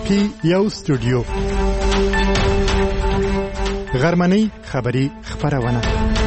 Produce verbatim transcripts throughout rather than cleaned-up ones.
کې یو استودیو غرمنۍ خبری خبرونه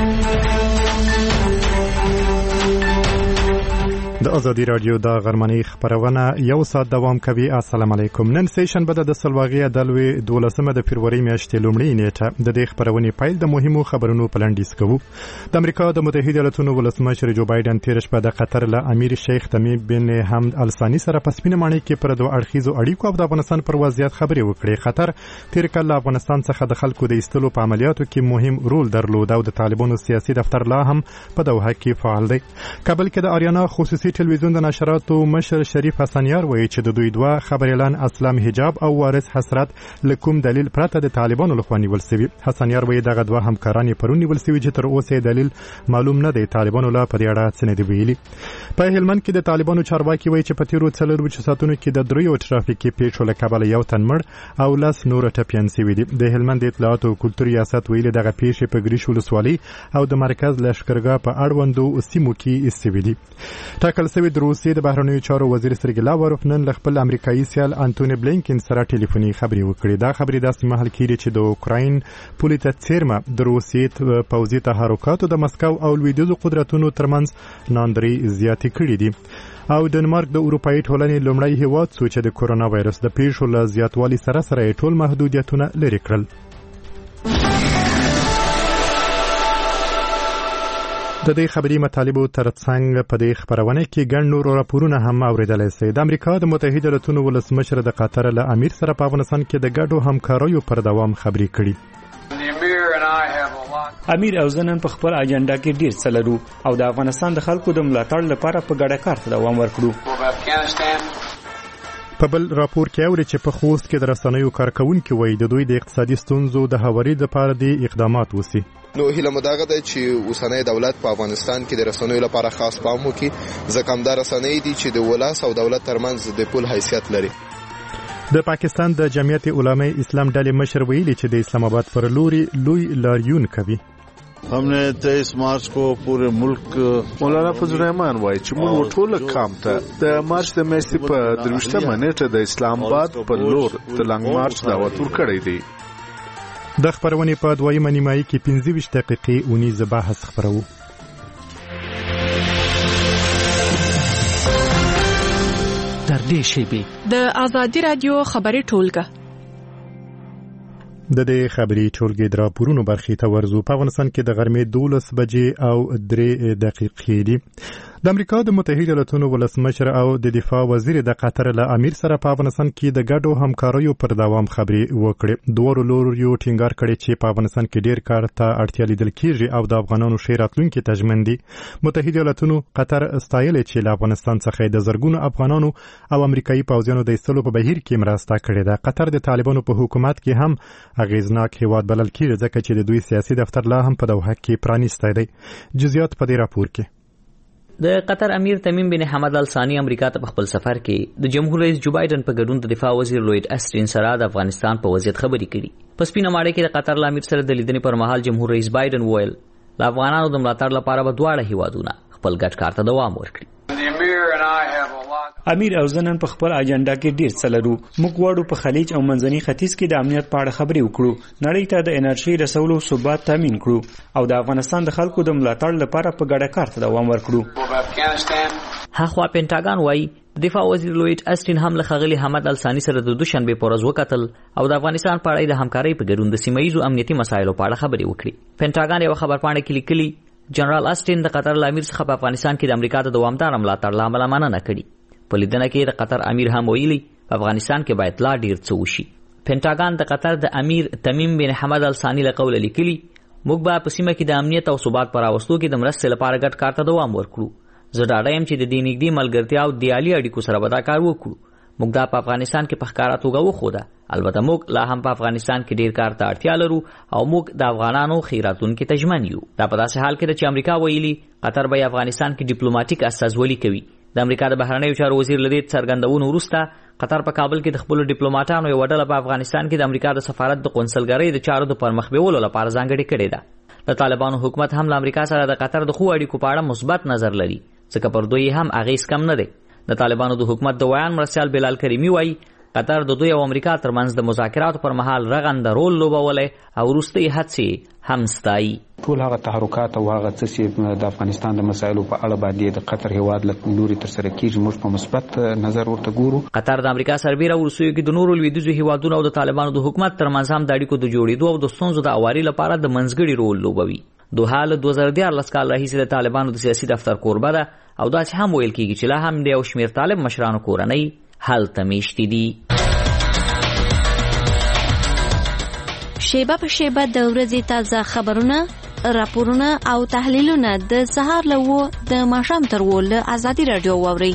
د ازادي رادیو د غرمنۍ خبرونه یو ساعت دوام کوي. السلام علیکم. نن سه شنبه د سلواغي دلوي دولسمه د فبرवरी میاشتې لومړۍ نیټه د دې خبرونې پیل د مهمو خبرونو پلانډیس کوو. د امریکا د متحده ایالاتونو ولسمشر جو بایدن تیر شپه د قطر له امیر شیخ تمیم بن حمد الثاني سره په سپینه ماڼۍ کې پر دوه اړخیزو اړیکو او د افغانستان پر وضعیت خبرې وکړې. قطر تیر کال افغانستان څخه د خلکو د ایستلو په عملیاتو کې مهم رول درلود او د طالبانو سیاسي دفتر لا هم په دوحه کې فعال دی. کابل کې د آریانا خصوصي ټلویزیون د نشراتو مشر شریف حسنیار وایي چې د دوی دوه خبر اعلان اسلام حجاب او وارث حسرت لکوم دلیل پرته د طالبانو لخوا نیول شوی. حسنیار وایي دغه دوه همکاران پرون نیول شوي چې تر اوسه دلیل معلوم نه دی. طالبانو لا په دې اړه څه نه دی ویلي. په هلمند کې د طالبانو چارواکي وایي چې په تیرو څلورو ساعتونو کې د دریو ټرافیکي پیښو له کبله یو تن مړ او لاس نور ټپیان شوي دي. د هلمند اطلاعات او کلتور ریاست ویلي دغه پیښې په ګریش ولسوالۍ او د مرکز لشکرګاه په اړوندو سیمو کې استوي دي. ټاکل شوی د روسیې د بهرنیو چارو وزیر سرګی لاوروف نن له خپل امریکایي سیال انټونی بلینکن سره ټلیفوني خبرې وکړې. دا خبرې داسې مهال کېږي چې د اوکراین پولې ته څیرمه د روسیې پوځي تحرکاتو د مسکو او لویدیځو قدرتونو ترمنځ ناندري زیاتې کړې دي. او ډنمارک د اروپאי ټولنې لومړی هیواد شو چې د کورونا وایرس د پیښو له زیاتوالي سره سره ټول محدودیتونه لرې کړل. د دې خبري مطالبو ترڅنګ په دې خبرونه کې ګڼ نور راپورونه هم اوریدلای شئ. د امریکا د متحده ایالاتونو ولسمشر د قطر له امیر سره په افغانستان کې د ګډو همکاریو پر دوام خبرې کړي. امیر او زنن په خپل اجنډا کې ډیر څه لرو او د افغانستان د خلکو د ملاتړ لپاره په ګډه کار ته دوام ورکړو. په بل راپور کې اوري چې په خوست کې د رسنیو کارکونکو وایي د دوی د اقتصادي ستونزو د هواري لپاره د اقدامات وسی. نو هیله مداغه ده چې اوسنۍ دولت په افغانستان کې د رسنیو لپاره خاص پام وکړي. ځکه همدا رسنۍ دي چې د ولس او دولت ترمنځ د پل حیثیت لري. د پاکستان د جمعیت علماء اسلام ډلې مشر ویلي چې د اسلام آباد پر لوري لوی لاریون کوي. हमने तेईस मार्च को पूरे मुल्क مولانا فضل الرحمن وایي چې موږ ټول قام ته د مارچ د میاشتې په درویشتمه نیټه د اسلام آباد په لور د لانګ مارچ دعوت ورکړی دی. د خبرونې په دویمه نیمایي کې پنځه ویشت دقیقې اونیز بحث خبرو. در دې شیبې د ازادي رادیو خبري ټولګه د دې خبري ټولګې د راپورونو برخې ته ورزو. په افغانستان کې د غرمې دولس بجې او درې دقیقې دي. د امریکا د متحده ایالاتونو ولسمشر او د دفاع وزیر د قطر له امیر سره په افغانستان کې د ګډو همکاریو پر دوام خبرې وکړې. دوه لوريو ټینګار کړي چې په افغانستان کې ډیر کار ته اړتیا لیدل کېږي او د افغانانو ښې راتلونکي ته ژمن دي. متحده ایالاتونو قطر ستایلې چې له افغانستان څخه د زرګونو افغانانو او امریکایي پوځیانو د ایستلو په بهیر کې مرسته کړې ده. قطر د طالبانو په حکومت کې هم اغیزناک هیواد بلل کېږي ځکه چې د دوی سیاسي دفتر لا هم په دوحه کې پرانیستی دی. جزئیات په دې راپور کې. د قطر امیر تمیم بن حمد الثاني امریکا ته په خپل سفر کې د جمهور رئیس جو بایدن په ګډون د دفاع وزیر لوید اسټین سره د افغانستان په وضعیت خبرې کړي. په سپینه ماڼۍ کې د قطر امیر سره د لیدنې پر مهال جمهور رئیس بایدن وویل له افغانانو د ملاتړ لپاره به دواړه هیوادونه خپل ګډ کار ته دوام ورکړي. امیر او زنن په خپل اجنډا کې ډیر څه لرو. موږ غواړو په خلیج او منځني ختیځ کې د امنیت په اړه خبرې وکړو. نړۍ ته د انرژي رسولو ثبات تامین کړو او د افغانستان د خلکو د ملاتړ لپاره په ګډه کار ته دوام ورکړو. هاخوا پینټاګان وایي د دفاع وزیر لوید اسټین هم له ښاغلي حمد الثاني سره د دوشنبه په ورځ وکتل او د افغانستان په اړه د همکارۍ په ګډون د سیمه ییزو امنیتي مسایلو په اړه خبرې وکړي. پینټاګان یو خبرپاڼه کې لیکلي جنرال اسټین د قطر امیر څخه په افغانستان کې د امریکا د دوامدار ملاتړ لامل مننه کړې. په لیدنه کې د قطر امیر هم ویلي په افغانستان کې باید لا ډیر څه وشي. پینټاګان د قطر د امیر تمیم بن حمد الثاني له قوله لیکلي موږ به په سیمه کې د امنیت او ثبات پر راوستلو کې د مرستې لپاره ګډ کار ته دوام ورکړو. زه ډاډه یم چې د دې نږدې ملګرتیا او دیالي اړیکو سره به دا کار وکړو. موږ دا په افغانستان کې په ښکاره توګه وښوده. البته موږ لا هم په افغانستان کې ډیر کار ته اړتیا لرو او موږ د افغانانو ښې راتلونکي ته ژمن یو. دا په داسې حال کې ده چې امریکا ویلي قطر به افغانستان کې ډیپلوماټیک استازولي کوي. د امریکا د بهرنیو چارو وزیر له دې څرګندونو وروسته قطر په کابل کې د خپلو ډیپلوماټانو یوه ډله په افغانستان کې د امریکا د سفارت د قونسلګرۍ د چارو د پرمخ بیولو لپاره ځانګړې کړې ده. د طالبانو حکومت هم له امریکا سره د قطر د ښو اړیکو په اړه مثبت نظر لري ځکه پر دوی هم اغیز کم نه دی. د طالبانو د حکومت د ویان مرستیال بلال کریمی وایي قطر د دوی او امریکا ترمنځ د مذاکراتو پر مهال رغنده رول لوبولی او وروستۍ هڅې هم ستایي. ټول هغه تحرکات او هغه څه چې د افغانستان د مسایلو په اړه باندې د قطر هیواد له لوري ترسره کیږي موږ په مثبت نظر ورته ګورو. قطر د امریکا سربیره وروستیو کې د نورو لویدیځو هیوادونو او د طالبانو د حکومت ترمنځ هم د اړیکو د جوړېدو او د ستونزو د اواري لپاره د منځګړي رول لوبوي. دوحه له دوه زره دیارلس کال راهیسې د طالبانو د سیاسي دفتر کوربه ده او داسې هم ویل کېږي چې لا هم د یو شمېر طالب مشرانو کورنۍ هلته میشتې دي. شیبه په شیبه د ورځې تازه خبرونه، راپورونه او تحلیلونه د سهار له اوه د ماښام تر اوه له ازادي راډیو واورئ.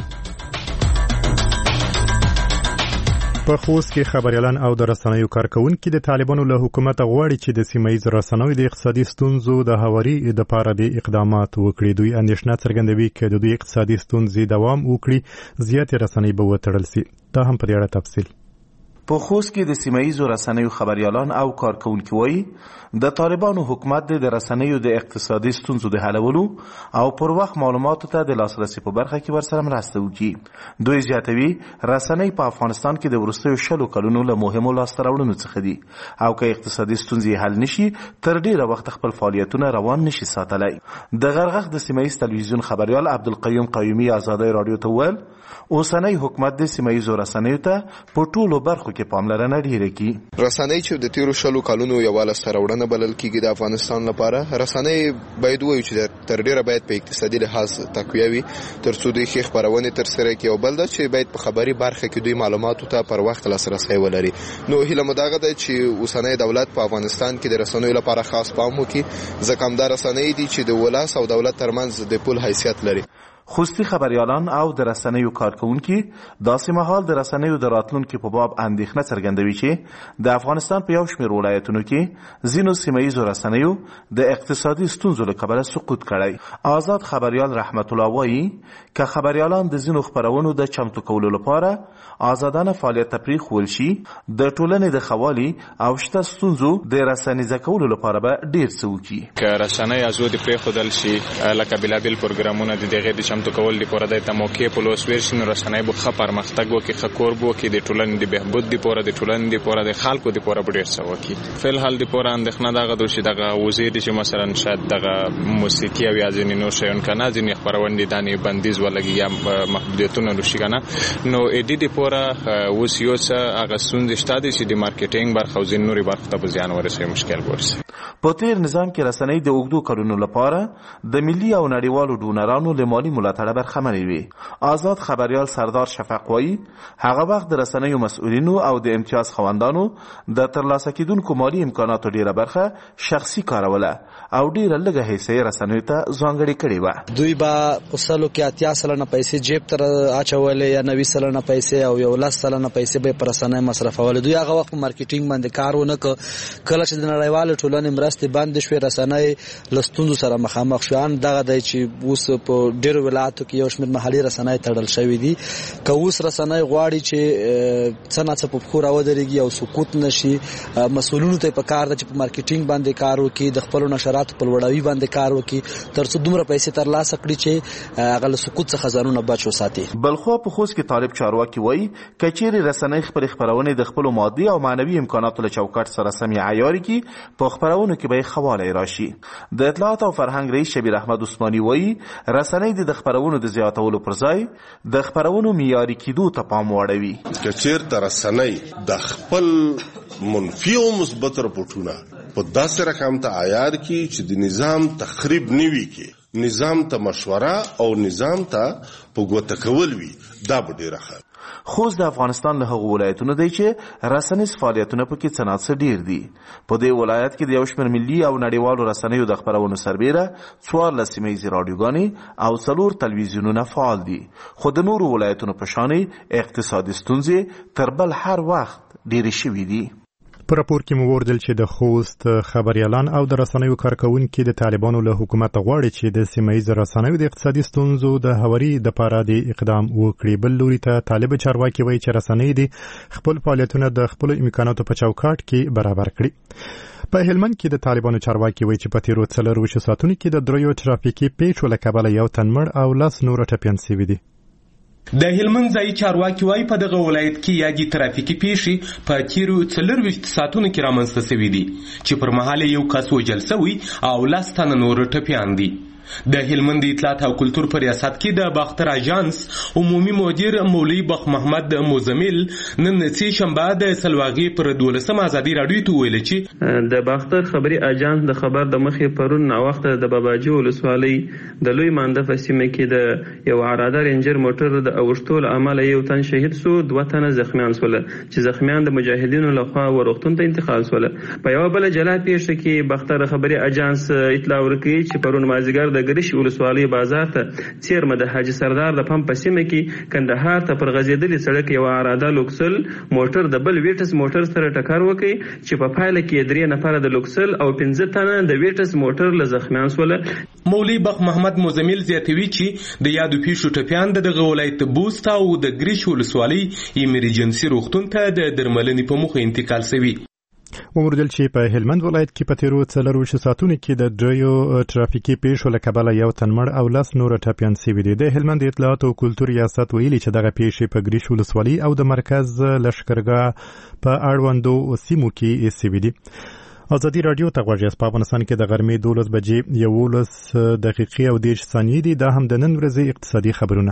په خوست کې خبريالان او د رسنیو کارکونکي د طالبانو له حکومت غواړي چې د سیمه ییزو رسنیو د اقتصادي ستونزو د هواري لپاره به اقدامات وکړي. دوی اندېښنه څرګندوي چې د دوی اقتصادي ستونزې دوام وکړي زیاتې رسنۍ به وتړل شي. دا هم په دې اړه تفصیل. په خوست کې د سیمه ییزو رسنیو خبريالان او کارکونکي وایي د طالبانو حکومت د رسنیو د اقتصادي ستونزو د حلولو او پر وخت معلوماتو ته د لاسرسي په برخه کې ورسره مرسته وکړي. دوی زیاتوي رسنۍ په افغانستان کې د وروستیو شلو کلونو له مهمو لاسته راوړنو څخه دي او که اقتصادي ستونزې حل نشي تر ډیره وخت خپل فعالیتونه روان نشي ساتلی. د غرغښ د سیمه ییز تلویزیون خبريال عبدالقیوم قیومي ازادۍ راډیو ته وویل اوسنی حکومت د سیمه ییزو رسنیو ته په ټولو برخو کې پاملرنه ډیره کوي. رسنۍ چې د تیرو شلو کلونو یوه لاسته راوړنه بلل کېږي د افغانستان لپاره، رسنۍ باید ووایو چې تر ډیره باید په اقتصادي لحاظ تقویه وي تر څو دوی ښې خپرونې ترسره کړي او بل دا چې باید په خبري برخه کې دوی معلوماتو ته پر وخت لاسرسی ولري. نو هیله مو دغه ده چې اوسنی دولت په افغانستان کې د رسنیو لپاره خاص پام وکړي ځکه همدا رسنۍ دي چې د ولس او دولت ترمنځ د پل حیثیت لري. خوستی خبريالان او د رسنیو کارکونکي داسې مهال د رسنیو د راتلونکي په باب اندېښنه څرګندوي چې د افغانستان په یو شمېر ولایتونو کې ځینو سیمه ییزو رسنیو د اقتصادي ستونزو له کبله سقوط کړی. آزاد خبريال رحمت الله وایي که خبريالان د ځینو خپرونو د چمتو کولو لپاره آزادانه فعالیت ته پرېښودل شي د ټولنې د ښه والي او شته ستونزو د رسنیزه کولو لپاره به ډېر څه وکړي. که رسنۍ ازادي پرېښودل شي لکه بېلابېل پروګرامونه د دغې د چمتو کول لپاره د ته موقع په لوس ورشي نو رسنۍ به ښه پرمختګ وکړي، ښه کور به وکړي، د ټولنې د بهبود لپاره د ټولنې لپاره د خلکو لپاره به ډېر څه وکړي. فلحال لپاره اندېښنه دغه ده چې دغه وزیر چې مثلا شاید دغه موسیقي او یا ځینې نور شیان که نه ځینې خپرونې دانې بندیز ولګي یا محدودیتونه وشي که نه نو ایډي لپاره اوس یو څه هغه ستونزې شته دي چې د مارکیټینګ برخه او ځینې نورې برخو ته به زیان ورسوي، مشکل به ورسوي. په تیر نظام کې رسنۍ د اوږدو کلونو لپاره د ملي او نړیوالو ډونرانو له مالي ملاتړه برخمنې وي. آزاد خبريال سردار شفق وایي هغه وخت د رسنیو مسؤلینو او د امتیاز خواندانو د ترلاسه کېدونکو مالي امکاناتو ډیره برخه شخصي کاروله او ډیره لږه حصه رسنیو ته ځانګړې کړې وه. دوی به په سلو کې اتیا سلنه پیسې جیب ته اچولې یا نوي سلنه پیسې او یو لس سلنه پیسې به پر رسنۍ مصرفولې. دوی هغه وخت په مارکیټینګ باندې کار ونه کړ. کله چې د نړیوالو ټولنې مرستې بندې شوې رسنۍ له ستونزو سره مخامخ شوې. دغه دی چې اوس په ډېرو ولایتو کې یو شمېر محلي رسنۍ تړل شوي دي. که اوس رسنۍ غواړي چې څه ناڅه په پښو راودرېږي او سقوط نه شي، مسؤلینو ته یې په کار ده چې په مارکیټینګ باندې کار وکړي، د خپلو نشراتو په لوړاوي باندې کار وکړي تر څو دومره پیسې ترلاسه کړي چې هغه له سقوط څخه ځانونه بچ وساتي. بلخوا په خوست کې طالب چارواکي وایي که چیرې رسنۍ خپلې خپرونې د خپلو مادي او معنوي امکاناتو له چوکاټ سره سمې عیاري کړي په خپرونو کې به یې ښه والی راشي. د اطلاعات او فرهنګ رئیس شبیر احمد عثماني وایي رسنۍ د خپرونو د زیاتولو پر ځای د خپرونو معیاري کېدو ته پام واړوي. که چېرته رسنۍ د خپل منفي او مثبت رپورټونه په داسې رقم ته عیار کړي چې د نظام تخریب نه وي کړي، نظام ته مشوره او نظام ته په ګوته کول وي، دا به ډېره ښه. خوست د افغانستان له هغو ولایتونو دی چې رسنیز فعالیتونه پکې څه ناڅه ډېر دي. په دې ولایت کې د یو شمېر ملي او نړیوالو رسنیو د خپرونو سربیره څوارلس سیمه ییزې راډیوګانې او څلور تلویزیونونه فعال دي. خو د نورو ولایتونو په شانې اقتصادي ستونزې تر بل هر وخت ډېرې شوي دي. په راپور کې مو وردل چې د خوست خبريالان او د رسنیو کارکونکي د طالبانو له حکومت غواړي چې د سیمه ییزو رسنیو د اقتصادي ستونزو د هواري لپاره د اقدام وکړي. بل لوري ته طالب چارواکي وایي چې رسنۍ د خپل فعالیتونه د خپل امکاناتو په چوکاټ کې برابر کړي. په هلمند کې د طالبانو چارواکي وایي چې په تیرو څلرویشتو ساعتونو کې د دریو ترافیکي پیښو له کبله یو تن مړ او لس نور ټپیان شوي دي. د هلمند ځایي چارواکي وایي په دغه ولایت کې یادې ترافیکي پیښې په تیرو څلورویشت ساعتونو کې رامنځته شوي دي چې پر مهال یو کس وژل شوی او لس تنه نور ټپیان دي. د هلمند اطلاعات او کلتور په ریاست کې د باختر اژانس عمومي مدیر مولوي بخ محمد موزمل نن سې شنبه د سلواغي پر دولسم ازادي رادیو ته ویل چې د باختر خبري اژانس د خبر د مخې پرون نا وخت د باباجي ولسوالۍ د لوی مانده په سیمه کې د یو عراده رینجر موټر د اوښتول عمل یو تن شهید سو دوه تنه زخمیان سول چې زخمیان د مجاهدینو لخوا ورغتون ته انتقال سول. په یو بل جلا پیښه کې باختر خبري اژانس اطلاع ورکړي چې پرون مازیګر د ګریش ولسوالۍ بازار ته څیرمه د حاجی سردار د پمپ په سیمه کې کندهار ته پر غځېدلې سړک یو عراده لوکسل موټر د بل ویټس موټر سره ټکر وکړي چې په پایله کې درې نفره د لوکسل او پنځه تنه د ویټس موټر له زخمیان سول. مولوي بخ محمد موزمل زیاتوي چې د یادو پیښو ټپیان د دغه ولایت بوست او د ګریش ولسوالۍ ایمرجنسي روغتون ته د درملنې په موخه انتقال شوی. ومردل چې په هلمند ولایت کې په تیرو څلورویشت ساعتونو کې د دریو ترافیکي پیښو له کبله یو تن مړ او لس نور ټپیان شوي دي. د هلمند اطلاعات او کلتور ریاست ویلي چې دغه پیښې په ګریش ولسوالۍ او د مرکز لښکرګاه په اړوندو سیمو کې شوي دي. ازادي رادیو ته غوږ یاست. په افغانستان کې د غرمې دولس بجې یولس دقیقې او دېرش ثانیې دي. دا هم د نن ورځې اقتصادي خبرونه.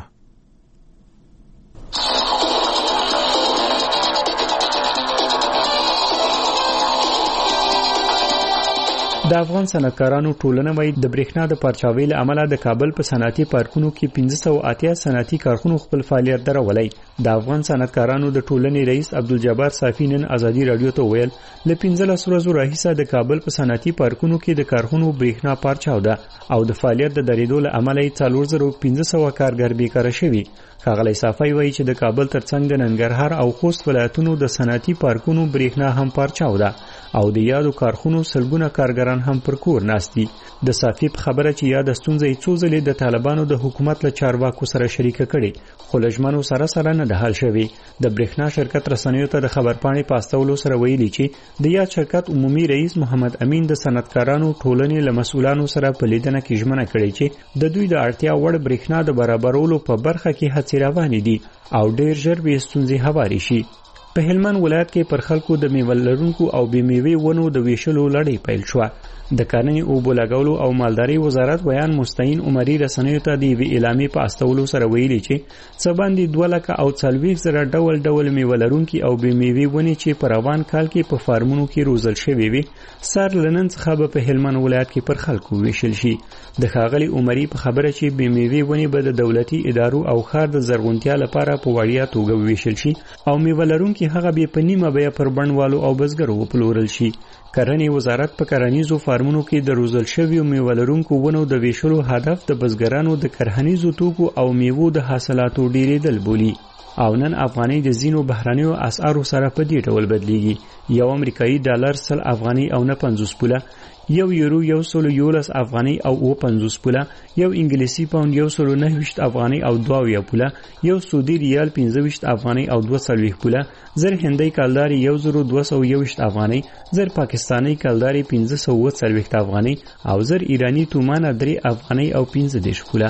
د افغان صنعتکارانو ټولنه وايي د برېښنا د پرچاوي له امله د کابل په صنعتي پارکونو کې پنځه سوه اتیا صنعتي کارخونو خپل فعالیت درولای. د افغان صنعتکارانو د ټولنې رئیس عبدالجبار صافی نن ازادي رادیو ته ویل له پنځلس ورځو راهیسه د کابل په صنعتي پارکونو کې د کارخونو برېښنا پرچاو ده او د فعالیت د درېدو له امله یې څلور زره پنځه سوه کارګر بیکاره شوي. ښاغلی صافی وایي چې د کابل ترڅنګ د ننګرهار او خوست ولایتونو د صنعتي پارکونو برېښنا هم پرچاو ده او د یادو کارخونو سلګونه کارګران هم پر کور ناست دي. د صافی په خبره چې یاد ستونزه یې څو ځلې د طالبانو د حکومت له چارواکو سره شریکه کړي خو له ژمنو سره سره نه ده حل شوې. د برېښنا شرکت رسنیو ته د خبرپاڼې په استولو سره ویلي چې د یاد شرکت عمومي رئیس محمد امین د صنعتکارانو ټولنې له مسؤلانو سره په لیدنه کې ژمنه کړې چې د دوی د اړتیا وړ برېښنا د برابرولو په برخه کې هڅې روانې دي او ډېر ژر به ستونزې هوارې شي. په هلمند ولایت کې پر خلکو د میوه لرونکو او بې میوې ونو د ویشلو لړۍ پیل شوه. د کرنې اوبو لګولو او مالدارۍ وزارت بیان مستعین عمري رسنیو ته د یوې اعلامیې په استولو سره ویلي چې څه باندې دوه لکه او څلوېښت زره ډول ډول میوه لرونکي او بې میوې ونې چې په روان کال کې په فارمونو کې روزل شوې وي سر له نن څخه به په هلمند ولایت کې پر خلکو ویشل شي. د ښاغلي عمري په خبره چې بې میوې ونې به د دولتي ادارو او ښار د زرغونتیا لپاره په وړیا توګه وویشل شي او میوه لرونکي هغه بیا په نیمه بیه پر بڼوالو او بزګرو وپلورل شي. کرنې وزارت په کرنیزو فارمونو کې د روزل شویو میوه لرونکو ونو د ویشلو هدف د بزګرانو د کرنیزو توکو او میوو د حاصلاتو ډیریدل بولي او نن افغانۍ د ځینو بهرنیو اسعارو سره په دې ډول بدلیږي. یو امریکایي ډالر سل افغانۍ او نه پنځوس پوله، یو یورو یو سلو یولس افغانۍ او اوه پنځوس پوله، یو انګلیسي پاوند یو سلو نهه ویشت افغانۍ او دوه اویا پوله، یو سعودي ریال پنځه ویشت افغانۍ او دوه څلوېښت پوله، زر هندۍ کلدارې یو زرو دوه سوه یو ویشت افغانۍ، زر پاکستانۍ کلدارې پنځه سوه اووه څلوېښت افغانۍ او زر ایراني تومانه درې افغانۍ او پنځه دېرش پوله.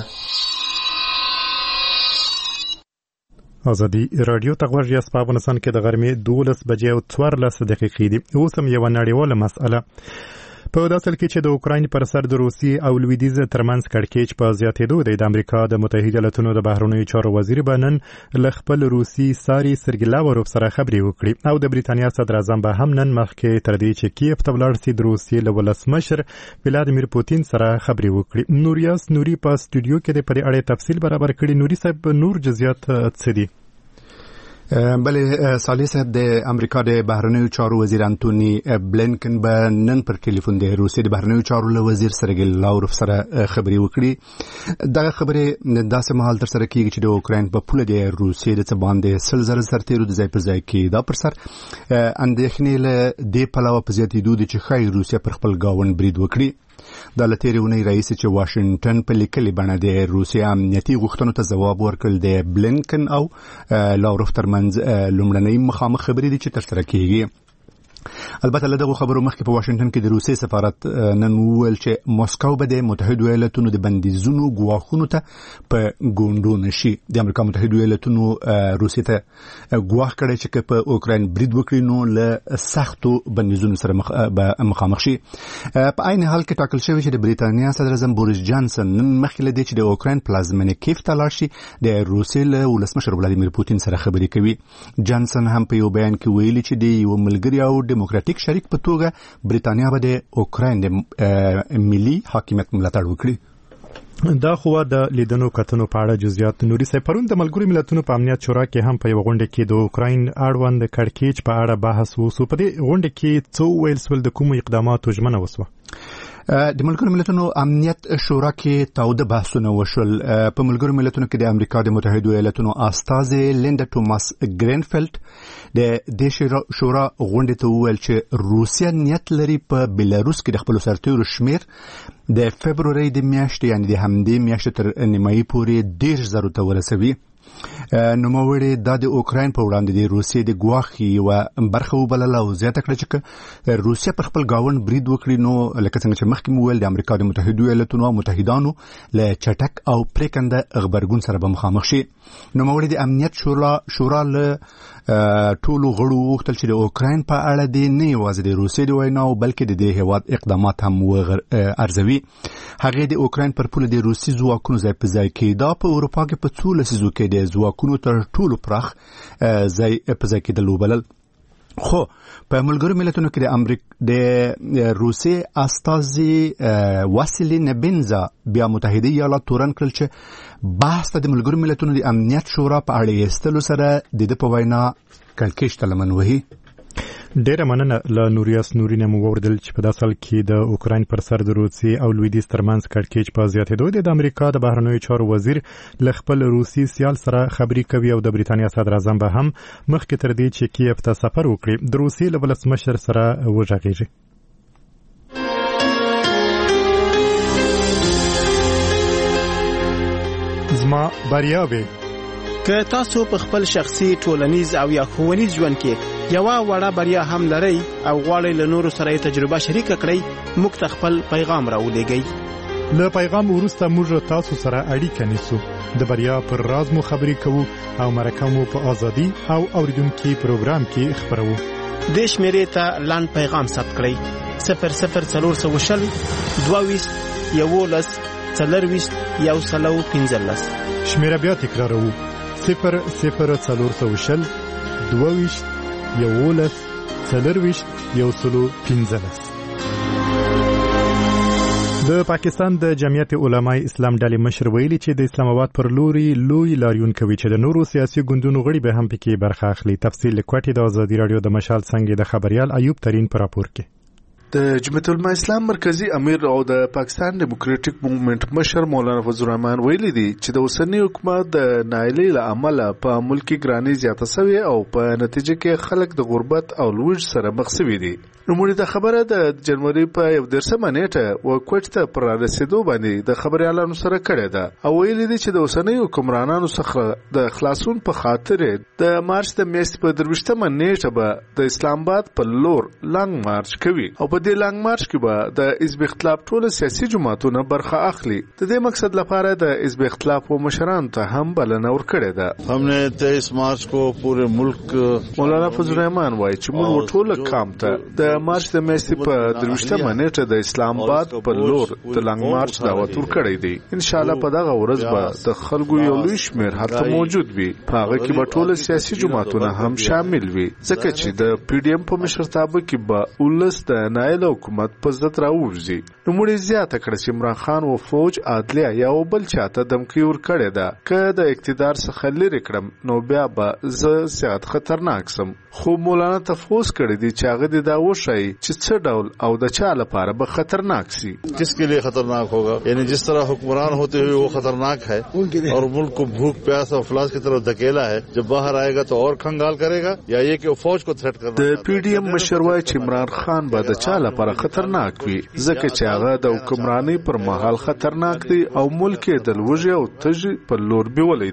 ازادي رادیو ته غوږ یاست. په افغانستان کې د غرمې دولس بجې او څوارلس دقیقې دي. اوس هم یوه نړیواله مسئله په داسې حال کې چې د اوکراین پر سر د روسیې او لویدیځ ترمنځ کړکېچ په زیاتېدو دی. د امریکا د متحده ایالاتونو د بهرنیو چارو وزیر به نن له خپل روسي ساري سرګي لاوروف سره خبرې وکړي او د بریتانیا صدر اعظم به هم نن مخکې تر دې چې کیف ته ولاړ سي د روسیې له ولسمشر ولادیمیر پوتین سره خبرې وکړي. نوریاس نوري په سټوډیو کې د پرې اړه تفصیل برابر کړي. نوري صاحب نور جزئیات څه دي؟ بله صالح صاحب د امریکا د بهرنیو چارو وزیر انټونی بلینکن به نن پر ټلیفون د روسیې د بهرنیو چارو له وزیر سرګی لاوروف سره خبرې وکړي. دغه خبرې داسې مهال تر سره کیږي چې د اوکراین په پوله د روسیې د څه باندې سل زره سرتیرو د ځای په ځای کې دا پر سر اندېښنې له دې پلوه په زیاتېدو دي چې ښایي روسیه پر خپل ګاونډ برید وکړي. د له تېرې اونۍ راهیسې چې واشنګټن په لیکلې بڼه د روسیې امنیتي غوښتنو ته ځواب ورکړل د بلینکن او لاوروف ترمنځ لومړنۍ مخامخ خبرې دي چې ترسره کیږي. البته له دغه خبرو مخکې په واشنگټن کې د روسي سفارت نن وویل چې موسکو به د متحده ایالاتونو د بندیزونو ګواښونو ته په ګوندو نشي. د امریکا متحده ایالاتونو روسي ته ګواښ کړی چې په اوکراین برید وکړي نو له سختو بندیزونو سره مخامخ شي. په عین حال کې ټاکل شوی چې د بریتانیا صدر اعظم بوریس جانسن نن مخکې له دې چې د اوکراین پلازمینه کیف ته لاړ شي د روسي له ولسمشر ولادیمیر پوتین سره خبرې کوي. جانسن هم په یو بیان کې ویلي چې د یو ملګری او ډیموکراټیک شریک په توګه بریتانیا به د اوکراین د ملي حاکمیت ملاتړ وکړي. دا خو د لیدنو کتنو په اړه جزئیات نوري سي پرون د ملګرو ملتونو په امنیت شورا کې هم په یو غونډه کې د اوکراین اړوند کړکېچ په اړه بحث وشو. په دې غونډه کې څو ویل سول د کوم اقداماتو ژمنه وسوه. د ملګرو ملتونو امنیت شورا کې تاوده بحثونه وشول. په ملګرو ملتونو کې د امریکا د متحده ایالاتونو استازي لیندا توماس ګرینفیلد د دې شورا غونډې ته وویل چې روسیا نیت لري په بلاروس کې د خپل سرتیرو شمیر د فبروري د میاشتې یعنی د همدې میاشتې تر نیمایي پورې ډیر زرو ته ورسوي. نوموړي د اوکراین په وړاندې د روسیې د ګواښ یو برخه وبلله او زیاته کړه چې روسیا پر خپل گاوند برید وکړي نو لکه څنګه چې مخکې مو ویل د امریکا د متحده ایالاتونو او متحدانو له چټک او پریکنده خبرګون سره به مخامخ شي. نوموړي د امنیت شورا شورا له ټولو غړو وغوښتل چې د اوکراین په اړه د نه یوازې د روسیې د ویناو بلکې د دې هیواد اقدامات هم ارزوي. هغه د اوکراین پر پوله د روسي ځواکونو ځای په ځای کې دا په اروپا کې په څو لسیزو کې د ځواکونو تر ټولو پراخ ځای په ځای کې د لوبلل. خو په ملګرو ملتونو کې د امریکا د روسي استازي واسیلی نبینزا بیا متحده ایالات تورن کړل چې بحث د ملګرو ملتونو د امنیت شورا په اړه یستلو سره د په وینا کلکېش تلمن وهي. ډیره مننه له نوریاس نورینه مو وردل چې په داسې حال کې د اوکراین پر سر د روسي او لویدیځ ترمنځ کړکېچ په زیاتېدو د امریکا د بهرنیو چارو وزیر له خپل روسي سیال سره خبرې کوي او د بریتانیا صدر اعظم به هم مخکې تر دې چې کیف ته سفر وکړي د روسي له ولسمشر سره وغږیږي. زما بریاوي که تاسو په خپل شخصي ټولنیز او یا ښوونیز ژوند کې یو وړه بریا هم لرئ او غواړئ له نورو سره تجربه شریک کړئ موږ ته خپل پیغام راولېږئ. له پیغام وروسته موږ تاسو سره اړیکه نیسو د بریا پر راز مو خبرې کوو او مرکه مو په ازادي او اوریدونکو پروګرام کې خبرو. د شمیرې ته لاند پیغام ثبت کړئ صفر صفر څلور سوه شل دوه ویشت یولس څلرویشت یو سلو پنځلس. شمیره بیا تکراروو صفر صفر څلور سوه شل دوه ویشت یولس څلرویشت یو سلو پنځلس. د پاکستان د جمعیت علماء اسلام ډلې مشر ویلي چې د اسلام آباد پر لوري لوی لاریون کوي چې د نورو سیاسي ګوندونو غړي به هم پکې برخه اخلي. تفصیل کوټي د ازادي رادیو د مشال څنګه د خبريال ایوب ترين پر راپور کې. د جمعیت علماء اسلام مرکزی امیر او د پاکستان ډیموکراټیک موومېنټ مشر مولانا فضل الرحمن ویلي دي چې د اوسنی حکومت د نااهلۍ له امله په ملکی ګرانی زیاته شوې او په نتیجه کې خلک د غربت او لوږ سره مخ شوي دي. نوموړي د خبره د جنوري په یو درسمه نیټه و کوټ ته پر رسیدو باندې د خبريالانو سره کړې ده او ویلي دي چې د اوسنی حکمرانانو څخه د خلاصون په خاطر د مارچ د میاشتې په درویشتمه نیټه به د اسلام آباد په لور لانګ مارچ کوي او په دې لانګ مارچ کې به د حزب اختلاف ټول سیاسي جماعتونو برخه اخلي. د دې مقصد لپاره د حزب اختلاف او مشرانو ته هم بلنه ورکړې ده. हमने तेईस मार्च को पूरे मुल्क مولانا فضل الرحمن وایي چې موږ ټول کام ته د مارچ د میاشتې په درویشتمه نیټه د اسلام آباد په لور د لانګ مارچ دعوت ورکړی دی. ان شاء الله په دغه ورځ به د خلکو یو لوی شمېر هلته موجود وي. په هغه کې به ټول سیاسي جماعتونه هم شامل وي ځکه چې د پی ډی ایم په مشرتابه کې به ولس د نااهله حکومت په ضد راووځي. نوموړي زیاته کړه چې عمران خان او فوج عدلیه یا بل چاته دمکی ورکړې ده که د اقتدار څخه لرې کړم نو بیا به زه زیات خطرناک سم. خو مولانا تفوس کړی دی چې هغه د دا وشي چې څه ډول او د چا لپاره به خطرناک سی. کس کے لیے خطرناک ہوگا یعنی جس طرح حکمران ہوتے ہوئے وہ خطرناک ہے اور ملک کو بھوک پیاس اور افلاس کی طرف دھکیلا ہے. جب باہر آئے گا تو اور کنگال کرے گا یا یہ کہ فوج کو تھریٹ کرنا. د پی ډی ایم مشر وایي چې عمران خان به د چا لپاره خطرناک وي ځکه چې هغه د حکمرانی پر مهال خطرناک دی او ملک د لوږې او تږي په لور بیولې دی.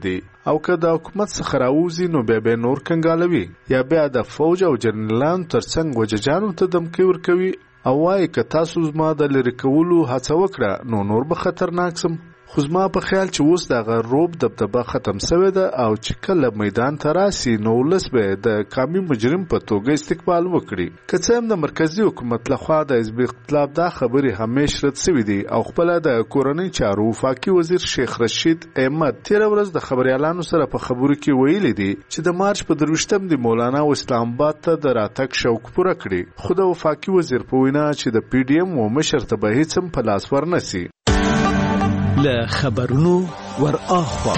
او که د حکومت څخه راوځي نو بیا به نور کنګالوي یا بیا د فوج او جنرالانو ترڅنګ وججانو ته دمکی ورکوي او وایي که تاسو زما د لرې کولو هڅه وکړه نو نور به خطرناک سم. خو زما په خیال چې اوس دغه روب دبدبه ختم سوی ده او چې کله میدان ته راسي نو ولس به د کامي مجرم په توګه استقبال وکړي. که څه هم د مرکزي حکومت لخوا د حزب اختلاف دا خبرې همیش رد سوي دي او خپله د کورنۍ چارو وفاقي وزیر شیخ رشید احمد تېره ورځ د خبریالانو سره په خبرو کې ویلي دي چې د مارچ په درویشتم د مولانا اسلام آباد ته د راتګ شوق پوره کړي. خو د وفاقي وزیر په وینا چې د پی ډي ایم و مشر ته به هیڅ هم په لاس ورنسي. له خبرونو ور اخوا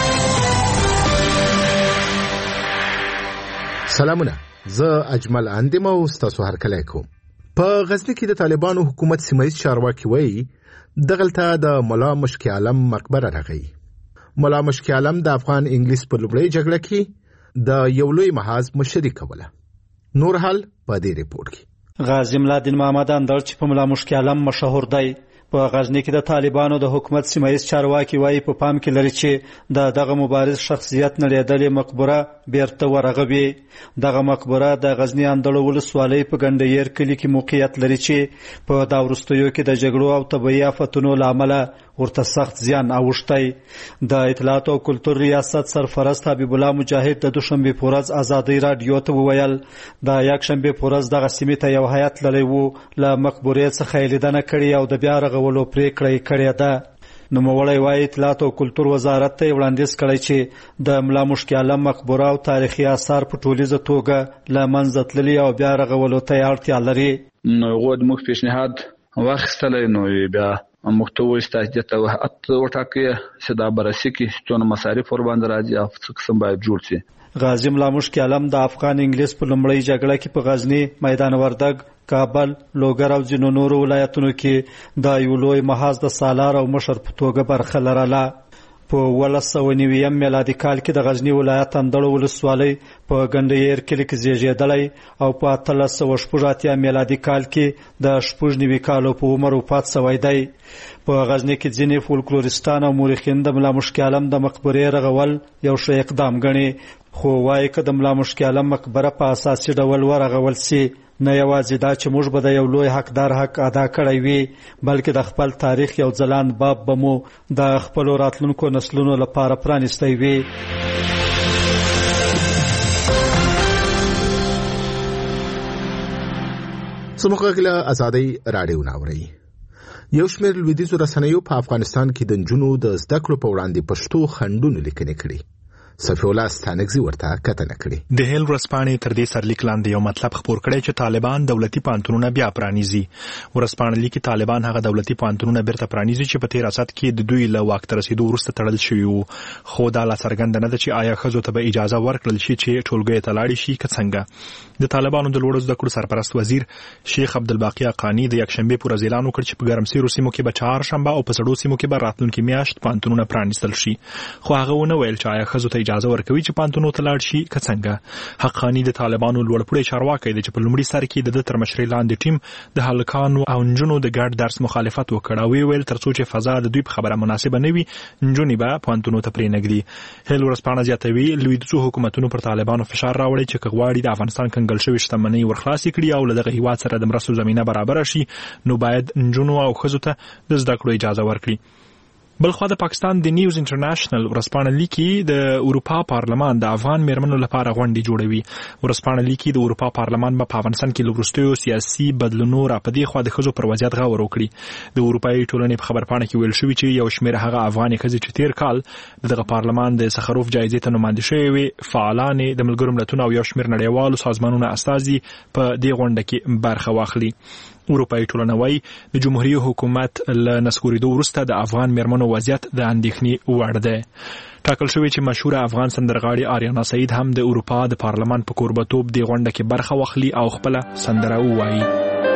سلامونه، زه اجمل اندیم او تاسو هرکلی کوم. په غزنی کې د طالبانو حکومت سیمایي چارواکي وایي دغلته د مولا مشکي عالم مقبره راغی. مولا مشکي عالم د افغان انګلیس په لومړۍ جګړه کې د یو لوی محاذ مشري کوله. نور حال په دې ریپورت کې. غازی ملادین محمد اندړ چې په مولا مشکي عالم مشهور دی په غزنی کې د طالبانو د حکومت سیمایي چارواکي وایي په پام کې لري چې د دغه مبارز شخصیت نړیدلې مقبره بیرته ورغوي. دغه مقبره د غزنی اندړ ولسوالۍ په ګنډیر کلي کې موقعیت لري چې په دا وروستیو کې د جګړو او طبیعي آفتونو له امله ورته سخت زیان اوښتی. د اطلاعات او کلتور ریاست سرپرست حبیب الله مجاهد د دوشنبې په ورځ ازادۍ راډیو ته وویل د یکشنبې په ورځ دغه سیمې ته یو هیات تللی و، له مقبرې څخه یې لیدنه کړې او د بیا رغولو پرېکړه یې کړې ده. نوموړی وایي اطلاعات او کلتور وزارت ته یې وړاندیز کړی چې د ملا مشکي عالم مقبره او تاریخي آثار په ټولیزه توګه له منځه تللي او بیا رغولو ته یې اړتیا لري. نو هغوی د موږ پیشنهاد واخیستلی، نو بیا موږ ته وویل چې تاسو ته وحت وټاکئ چې دا بررسي کړي څونه مصارف ورباندې راځي او څه قسم باید جوړ شي. غازی ملا مشکي عالم د افغان انګلیس په لومړۍ جګړه کې په غزنی، میدان وردګ، کابل، لوګر او ځینو نورو ولایتونو کې د یو لوی محاذ د سالار او مشر په توګه برخه لرله. په ولس سوه نویم میلادي کال کې د غزنی ولایت اندړ ولسوالۍ په ګنډیر کلي کې زیږېدلی او په اتلس سوه شپږ اتیا میلادي کال کې د شپږ نوي کالو په عمر وفات سوی دی. په غزنی کې ځینې فولکلوریستان او مورخین د ملا مشکي عالم د مقبرې رغول یو ښه اقدام ګڼي، خو وایي که د ملا مشکي عالم مقبره په اساسي ډول ورغول سي نه یوازې دا چې موږ به د یو لوی حقدار حق ادا کړی وي، بلکې د خپل تاریخ یو ځلان باب به مو د خپلو راتلونکو نسلونو لپاره پرانیستی وي. زموږ غږ له ازادۍ راډیو ناورئ. یو شمېر لویدیځو رسنیو په افغانستان کې د نجونو د زده کړو په وړاندې پښتو خنډونه لیکنې کړي. صفی الله ستانکزي ورته کتنه کړي. د هیل ورځپاڼې تر دې سرلیک لاندې یو مطلب خپور کړی چې طالبان دولتي پوهنتونونه بیا پرانیزي. ورځپاڼه لیکي طالبان هغه دولتي پوهنتونونه بیرته پرانیزي چې په تیر اسد کې د دوی له واک ته رسیدو وروسته تړل شوي وو، خو دا لا څرګنده نه ده چې آیا ښځو ته به اجازه ورکړل شي چې ټولګیو ته لاړې شي که څنګه. د طالبانو د لوړو زده کړو سرپرست وزیر شیخ عبدالباقي حقانی د یکشنبې په ورځ اعلان وکړ چې په ګرمسیرو سیمو کې به چهارشنبه او په سړو سیمو کې به راتلونکې میاشت پوهنتونونه پرانیستل شي، خو هغه ونه ویل چې آیا ښځو ته اجازه ورکوي چې پوهنتونو ته لاړ شي که څنګه. حقانی د طالبانو لوړپوړی چارواکی دی چې په لومړي سر کې د ده تر مشرۍ لاندې ټیم د هلکانو او نجونو د ګډ درس مخالفت وکړ او ویې ویل تر څو چې فضا د دوی په خبره مناسبه نه وي نجونې به پوهنتونو ته پرېنږدي. هیل ورځپاڼه زیاتوي لویدیځو حکومتونو پر طالبانو فشار راوړی چې که غواړي د افغانستان کنګل شوې شتمنۍ ورخلاصې کړي او له دغه هېواد سره د مرستو زمینه برابره شي نو باید نجونو او ښځو ته د زده کړو اجازه ورکړي. بلخوا د پاکستان د نیوز انټرنیشنل ورځپاڼه لیکي د اروپا پارلمان د افغان میرمنو لپاره غونډې جوړوي. ورځپاڼه لیکي د اروپا پارلمان به په افغانستان کې له وروستیو سیاسي بدلونونو راپدې خوا د ښځو پر وضعیت غور وکړي. د اروپایي ټولنې په خبرپاڼه کې ویل شوي چې یو شمېر هغه افغانې ښځې چې تیر کال د دغه پارلمان د سخروف جایزې ته نماینده شوې وې فعالانې د ملګرو ملتونو او یو شمېر نړیوالو سازمانونو استازي په دې غونډه کې برخه واخلي. اروپایي ټولنه وایي د جمهوریت حکومت له نسکورېدو وروسته د افغان میرمنو وضعیت د اندېښنې وړ دی. ټاکل شوی چې مشهوره افغان سندرغاړې آریانا سعید هم د اروپا د پارلمان په کوربتوب دې غونډه کې برخه واخلي او خپله سندره ووایي.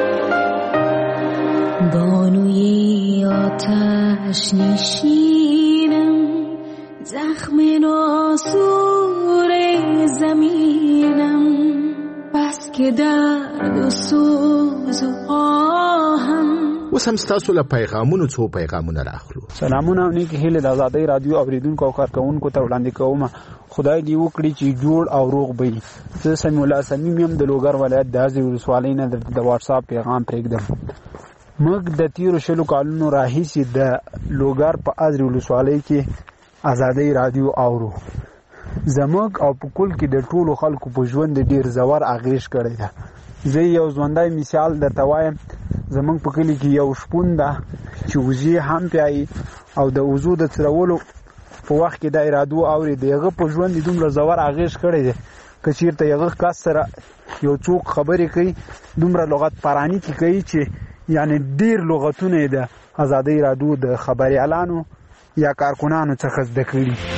بانوی آتش نشینم، زخم ناسور زمینم، بس که درد و سوز و آهم. اوس هم ستاسو له پیغامونو څو پیغامونه راخلو. سلامونه او نیکی هیله د آزادۍ رادیو اوریدونکو او کارکونکو ته وړاندې کوم. خدای دې وکړي چې جوړ او روغ وي. زه سمیع الله صمیم یم د لوګر ولایت د ازرې ولسوالۍ نه د واتس اپ پیغام پرېږدم. موږ د تیرو شلو کالونو راهیسې د لوګر په ازرې ولسوالۍ کې آزادۍ رادیو اورو. زموږ او په کل کې د ټولو خلکو په ژوند ډیر زور اغېز کړی ده. زه یو ژوندی مثال درته وایم. زموږ په کلي کې یو شپون ده چې وزې هم پیایي او د وزو د څرولو په وخت کې د ارادو اوري. د هغه په ژوند دومره زور اغېز کړی دی که چېرته هغه کس سره یو څوک خبرې کوي دومره لغت پرانی کې کوي چې یعنی ډیر لغتونه یې د ازادۍ رادیو د خبریالانو یا کارکنانو څخه زده کړي.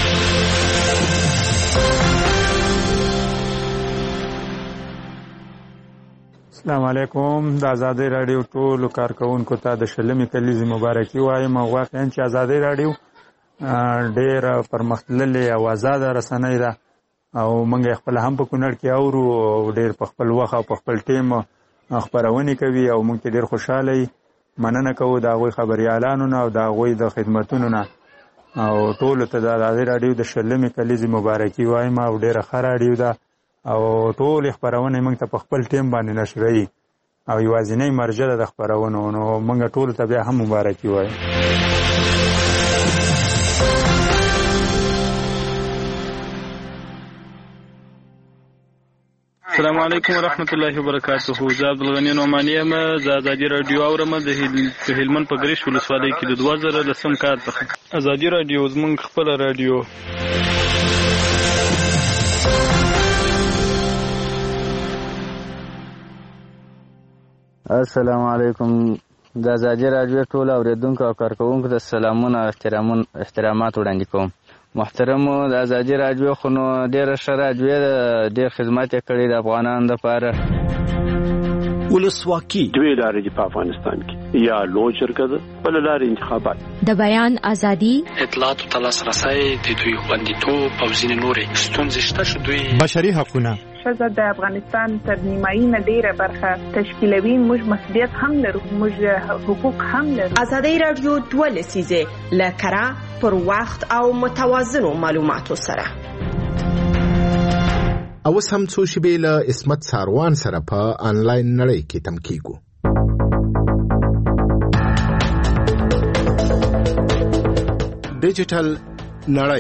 السلام علیکم. د آزادۍ رادیو ټولو کارکونکو ته د شلمې کلیزې مبارکي وایم. واقعا چې آزادۍ رادیو ډېره پرمختللې او آزاده رسنۍ ده او موږ خپل هم په کونړ کې اورو او ډېر په خپل وخت او په خپل ټیم خپرونې کوي او موږ ډېر خوشحاله یو. مننه کوو د هغوی خبریالانو نه او د هغوی د خدمتونو نه او ټولو ته د آزادۍ رادیو د شلمې کلیزې مبارکي وایم او ډېره ښه رادیو ده او ټول خبرونه موږ ته په خپل ټیم باندې نشروي او یوازینی مرجع ده د خبرونو نو موږ ټول ته بیا هم مبارکي وایو. السلام علیکم ورحمت الله وبرکاته. زه عبدالغنی نعمانی یم. زه ازادي رادیو اورم د هلمند په ګریش ولسوالۍ کې د دوه زره لسم کال څخه. ازادي رادیو زموږ خپله رادیو. السلام علیکم. د ازادي رادیو ټول اوریدونکو او کارکونکو ته سلامونه او احترامات وړاندې کوم. محترمو د ازادي رادیو خو نو ډېره ښه رادیو ده، ډېر خدمت یې کړی د افغانانو دپاره. ولسواکي دوی لارې دي په افغانستان کې، یا لوی شرکت بله لارې انتخابات، د بیان ازادي، اطلاعاتو ته لاسرسی، د دوی خوندیتوب او ځینې نورې ستونزې شته چې دوی بشري حقونه ښځه د افغانستان تر نیمایي نه ډېره برخه تشکیلوي. موږ مسؤلیت هم لرو، موږ حقوق هم لرو. ازادۍ رادیو دوه لسیزې له کره پر وخت او متوازنو معلوماتو سره. اوس هم څو شیبې له عصمت ساروان سره په آنلاین نړۍ کې تم کیږو. ډیجیټل نړۍ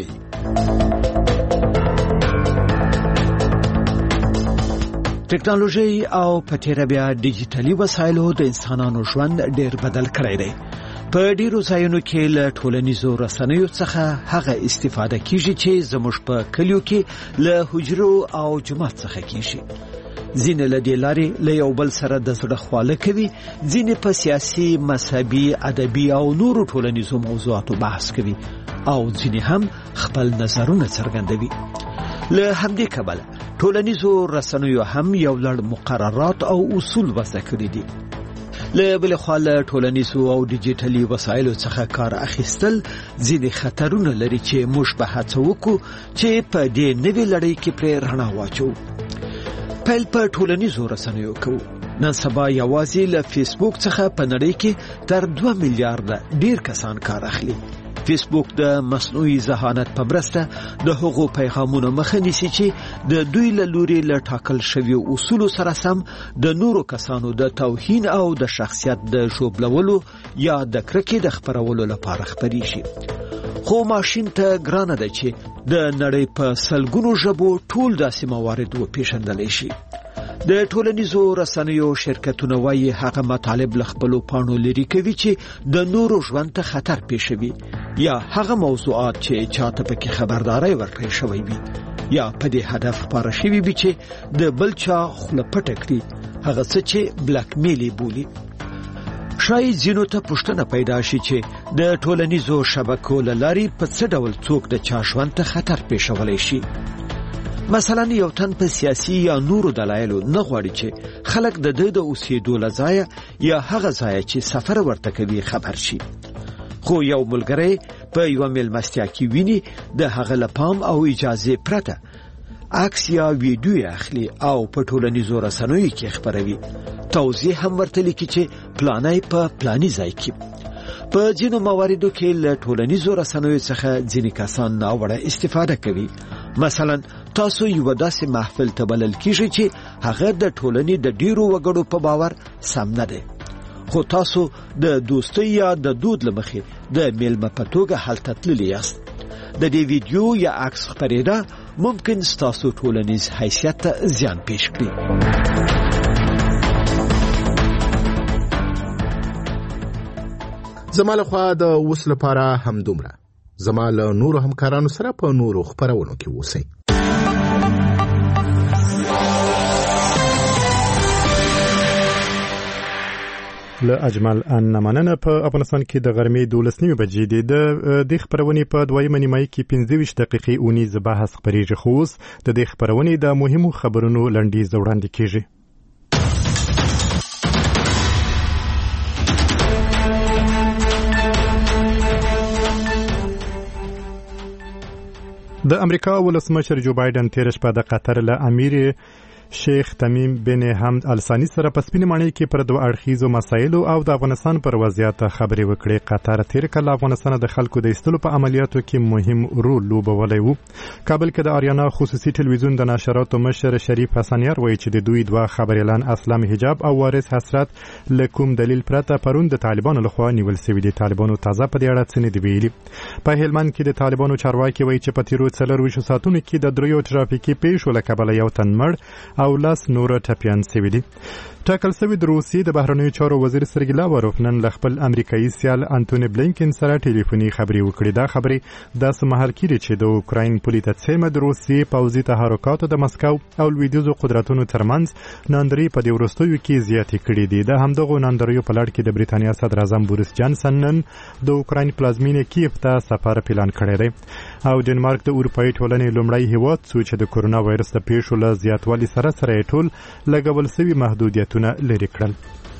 ټکنالوژي او په تیره بیا ډیجیټلي وسایلو د انسانانو ژوند ډیر بدل کړی دی. په ډیرو ځایونو کې له ټولنیزو رسنیو څخه هغه استفاده کیږي چې زموږ په کلیو کې له حجرو او جماعت څخه کیږي. ځینې له دې لارې له یو بل سره د زړه خواله کوي، ځینې په سیاسي، مذهبي، ادبي او نورو ټولنیزو موضوعاتو بحث کوي او ځینې هم خپل نظرونه څرګندوي. له همدې کبله ټولنیزو رسنیو هم یو لړ مقررات او اصول وضع کړي دي. له بل خوا له ټولنیزو او ډیجیټلي وسایلو څخه کار اخیستل ځینې خطرونه لري چې موږ به هڅه وکړو چې په دې نوې لړۍ کې پرې رڼا واچو. پیل په ټولنیزو رسنیو کوو. نن سبا یوازې له فیسبوک څخه په نړۍ کې تر دوه میلیارډه ډیر کسان کار اخلي. فیسبوک د مصنوعي ذهانت په مرسته د هغو پیغامونو مخه نیسي چې د دوی له لوري له ټاکل شویو اصولو سره سم د نورو کسانو د توهین او د شخصیت د ژوبلولو یا د کرکې د خپرولو لپاره خپریږي. خو ماشین ته ګرانه ده چې د نړۍ په سلګونو ژبو ټول داسې موارد وپېژندلی شي. د ټولنیزو رسنیو شرکتونه وايي هغه مطالب له خپلو پاڼو لرې کوي چې د نورو ژوند ته خطر پېښوي یا هغه موضوعات چې چاته پکې خبرداري ورکړل شوی وي یا په دې هدف خپاره شوی وي چې د بل چا خوله پټه کړي، هغه څه چې بلاک میل بولي. شاید ځینو ته پوښتنه پیدا شي چې د ټولنیزو شبکو له لارې په څه ډول څوک د چا ژوند ته خطر پېښولی شي. مثلا یو تن په سیاسي یا نورو دلایلو نه غواړي چې خلک د ده د اوسېدو له ځایه یا هغه ځایه چې سفر ورته کوي خبر شي. خو یو ملګری په یوه میلمستیا کې ویني د هغه له پام او اجازې پرته عکس یا ویډیو اخلي او په ټولنیزو رسنیو کې خبروي. توضیح هم ورته لیکي چې پلانای په پلاني ځای کې. په ځینو مواردو کې له ټولنیزو رسنیو څخه ځینې کسان ناوړه استفاده کوي. مثلا تاسو یو داسې محفل ته بلل کیږي چې هغه د ټولنې د ډیرو وګړو په باور سم نه دی، خو تاسو د دوستۍ یا د دود لمخې د میلمه په توګه هلته تللی یاست. د دې ویډیو یا عکس خپرېدا ممکن ستاسو ټولنیز حیثیت ته زیان پیښ کړي. زما لخوا د اوس لپاره همدومره. زما له نورو همکارانو سره په نورو خپرونو کې اوسئ. له اجمل ان مننه. په افغانستان کې د غرمې دولس نیمې بجې دي. د دې خبرونې په دویمه نیمایي کې پنځه ویشت دقیقې اونیز بحث خپرېږي، خو اوس د دې خبرونې د مهمو خبرونو لنډیز وړاندې کیږي. د امریکا ولسمشر جو بایدن تیر شپه د قطر له امیر شیخ تمیم بن حمد الثانی سره په سپینې ماڼۍ کې پر دوه اړخیزو مسایلو او د افغانستان پر وضعیت خبرې وکړې. قطر تیر کال افغانستان د خلکو د ایستلو په عملیاتو کې مهم رول لوبولی و. کابل کې د آریانا خصوصي ټلویزیون د نشراتو مشر شریف حسنیار وایي چې د دوی دوه خبر اعلان اسلام حجاب او وارث حسرت له کوم دلیل پرته پرون د طالبانو لخوا نیول شوي دي. طالبانو تازه په دې اړه څه نه دي ویلي. په هلمند کې د طالبانو چارواکي وایي چې په تیرو څلرویشتو ساعتونو کې د دریو ترافیکي پیښو له کبله یو تن مړ او لاس نور ټپیان شوي دي. ټاکل شوی د روسیې د بهرنیو چارو وزیر سرګی لاوروف نن له خپل امریکایي سیال انټونی بلینکن سره ټلیفوني خبرې وکړې. دا خبرې داسې مهال کېږي چې د اوکراین پولیتسیمه د روسیې پوځي تحرکاتو د مسکو او لویدیځو قدرتونو ترمنځ ناندرۍ په دې وروستیو کې زیاتې کړې دي. د همدغو ناندریو په لړ کې د بریتانیا صدر اعظم بوریس جانسن نن د اوکراین پلازمینې کیف ته سفر پلان کړی دی او ډنمارک د اروپایي ټولنې لومړی هیواد څو چې د کورونا وایرس د پیښو له زیاتوالي سره سره ټول لګول شوي محدودیتونه لرې کړل.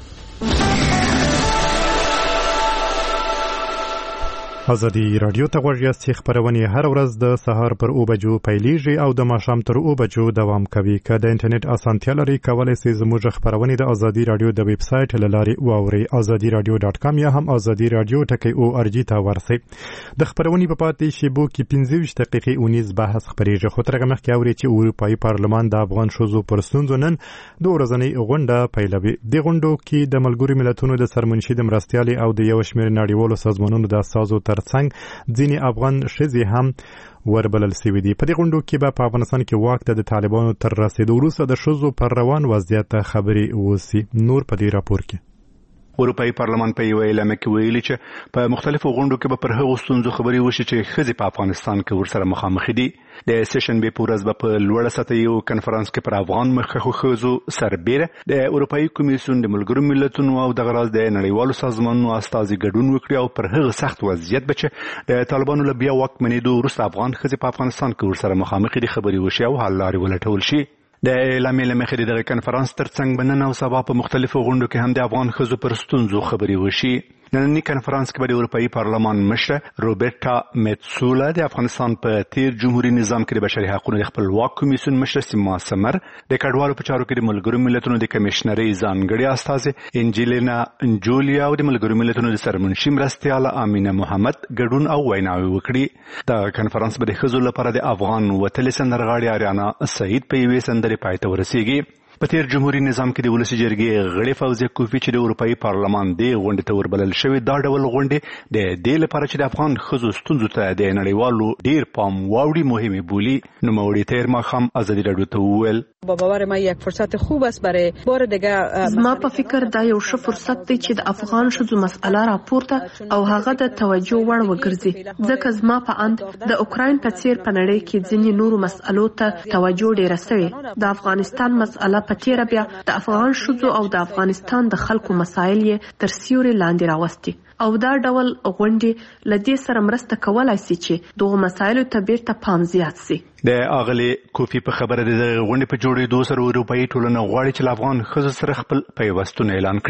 ازادي رادیو ته غوږ یاست چې خبرونه هر ورځ د سهار پر او بجو پیلیږي او د ماښام تر او بجو دوام کوي. که د انټرنیټ اسانتیا لري کولای شئ زموږ خبرونه د ازادي رادیو د ویب سټ له لارې واورئ. ازادي رادیو ډاټ کام یا هم ازادي رادیو ټکی او ار جی ته ورسئ. د خبرونه په پاتې شیبو کې پنځه ویشت دقیقې اونیز بحث خبرېږي. خو تر هغه مخکې اورئ چې اروپایي پارلمان د افغان ښځو پر ستونزو نن د ورځنۍ غونډه پیلوي. د غونډو کې د ملګرو ملتونو د سرمنشي د مرستیالي او د یو شمېر نړیوالو سازمانونو د اساسو ترڅنګ ځینې افغان ښځې هم وربلل شوي دي. په دې غونډو کې به په افغانستان کې واک ته د طالبانو تر رسېدو وروسته د ښځو پر روان وضعیت خبرې وشي. نور په دې راپور کې اروپایي پارلمان په یو اعلامیه کې ویلي چې په مختلفو غونډو کې به پر هغو ستونزو خبرې وشي چې ښځې په افغانستان کې ورسره مخامخ دي. د سیشن به پورز به په لوړه سطحه یو کنفرانس کې پر افغان مخکښو ښځو سربېره د اروپایي کمیسیون د ملګرو ملتونو او د غراز د نړیوالو سازمانونو استازي ګډون وکړي او پر هغه سخت وضعیت به چې د طالبانو له بیا واکمنېدو وروسته افغان ښځې په افغانستان کې ورسره مخامخ دي خبرې وشي او حل لارې ولټول شي. د اعلامیې له مخې د دغه کنفرانس ترڅنګ به نن او سبا په مختلفو غونډو کې هم د افغان ښځو پر ستونزو خبرې وشي. نننی کنفرانس کې به د اروپایي پارلمان مشره روبرټا میتسولا د افغانستان په تیر جمهوریت نظام کې د بشري حقوقو د خپلواک کمیسیون مشره سیما سمر، د کډوالو په چارو کې د ملګرو ملتونو د کمیشنرۍ ځانګړي استازي انجلینا انجولیا او د ملګرو ملتونو د سرمنشي مرستیاله امینه محمد ګډون او ویناوي وکړي. د کنفرانس به د ښځو لپاره د افغان وتلې سندرغاړې آریانا سعید په یوې سندرې پای ته ورسیږي. په تیر جمهوریت نظام کې د ولسی جرګې غړي فوزیه کوفی چې د اروپایي پارلمان د غونډې ته وربلل شوی دا ډول غونډې د دې لپاره چې د افغان ښځو ستونزو ته د نړیوالو ډیر پام واوړي مهمه بولی. نوموړي تیر ماښام ازادي راډیو ته وویل با باور ما یک فرصت خوب است برای بار دیگه. زما په فکر دا یو ښه فرصت دی چې د افغان ښځو مسأله راپورته او هغه د توجه وړ وګرځي، ځکه زما په اند د اوکراین په څیر په نړۍ کې ځینې نورو مسألو ته توجه ډیره شوې. د افغانستان مسأله په تیر بیا د افغان ښځو او د افغانستان د خلکو مسایل یې تر سیوري لاندې راوستي او دا ډول غونډې له دې سره مرسته کولای شي چې دغه مسایلو ته بیرته پام زیات شي. د اغلی کوفی په خبره د غونډې په جوړېدو سره اروپایي ټولنه غواړي چې افغان ښځو سره خپل پیوستون اعلان کړي.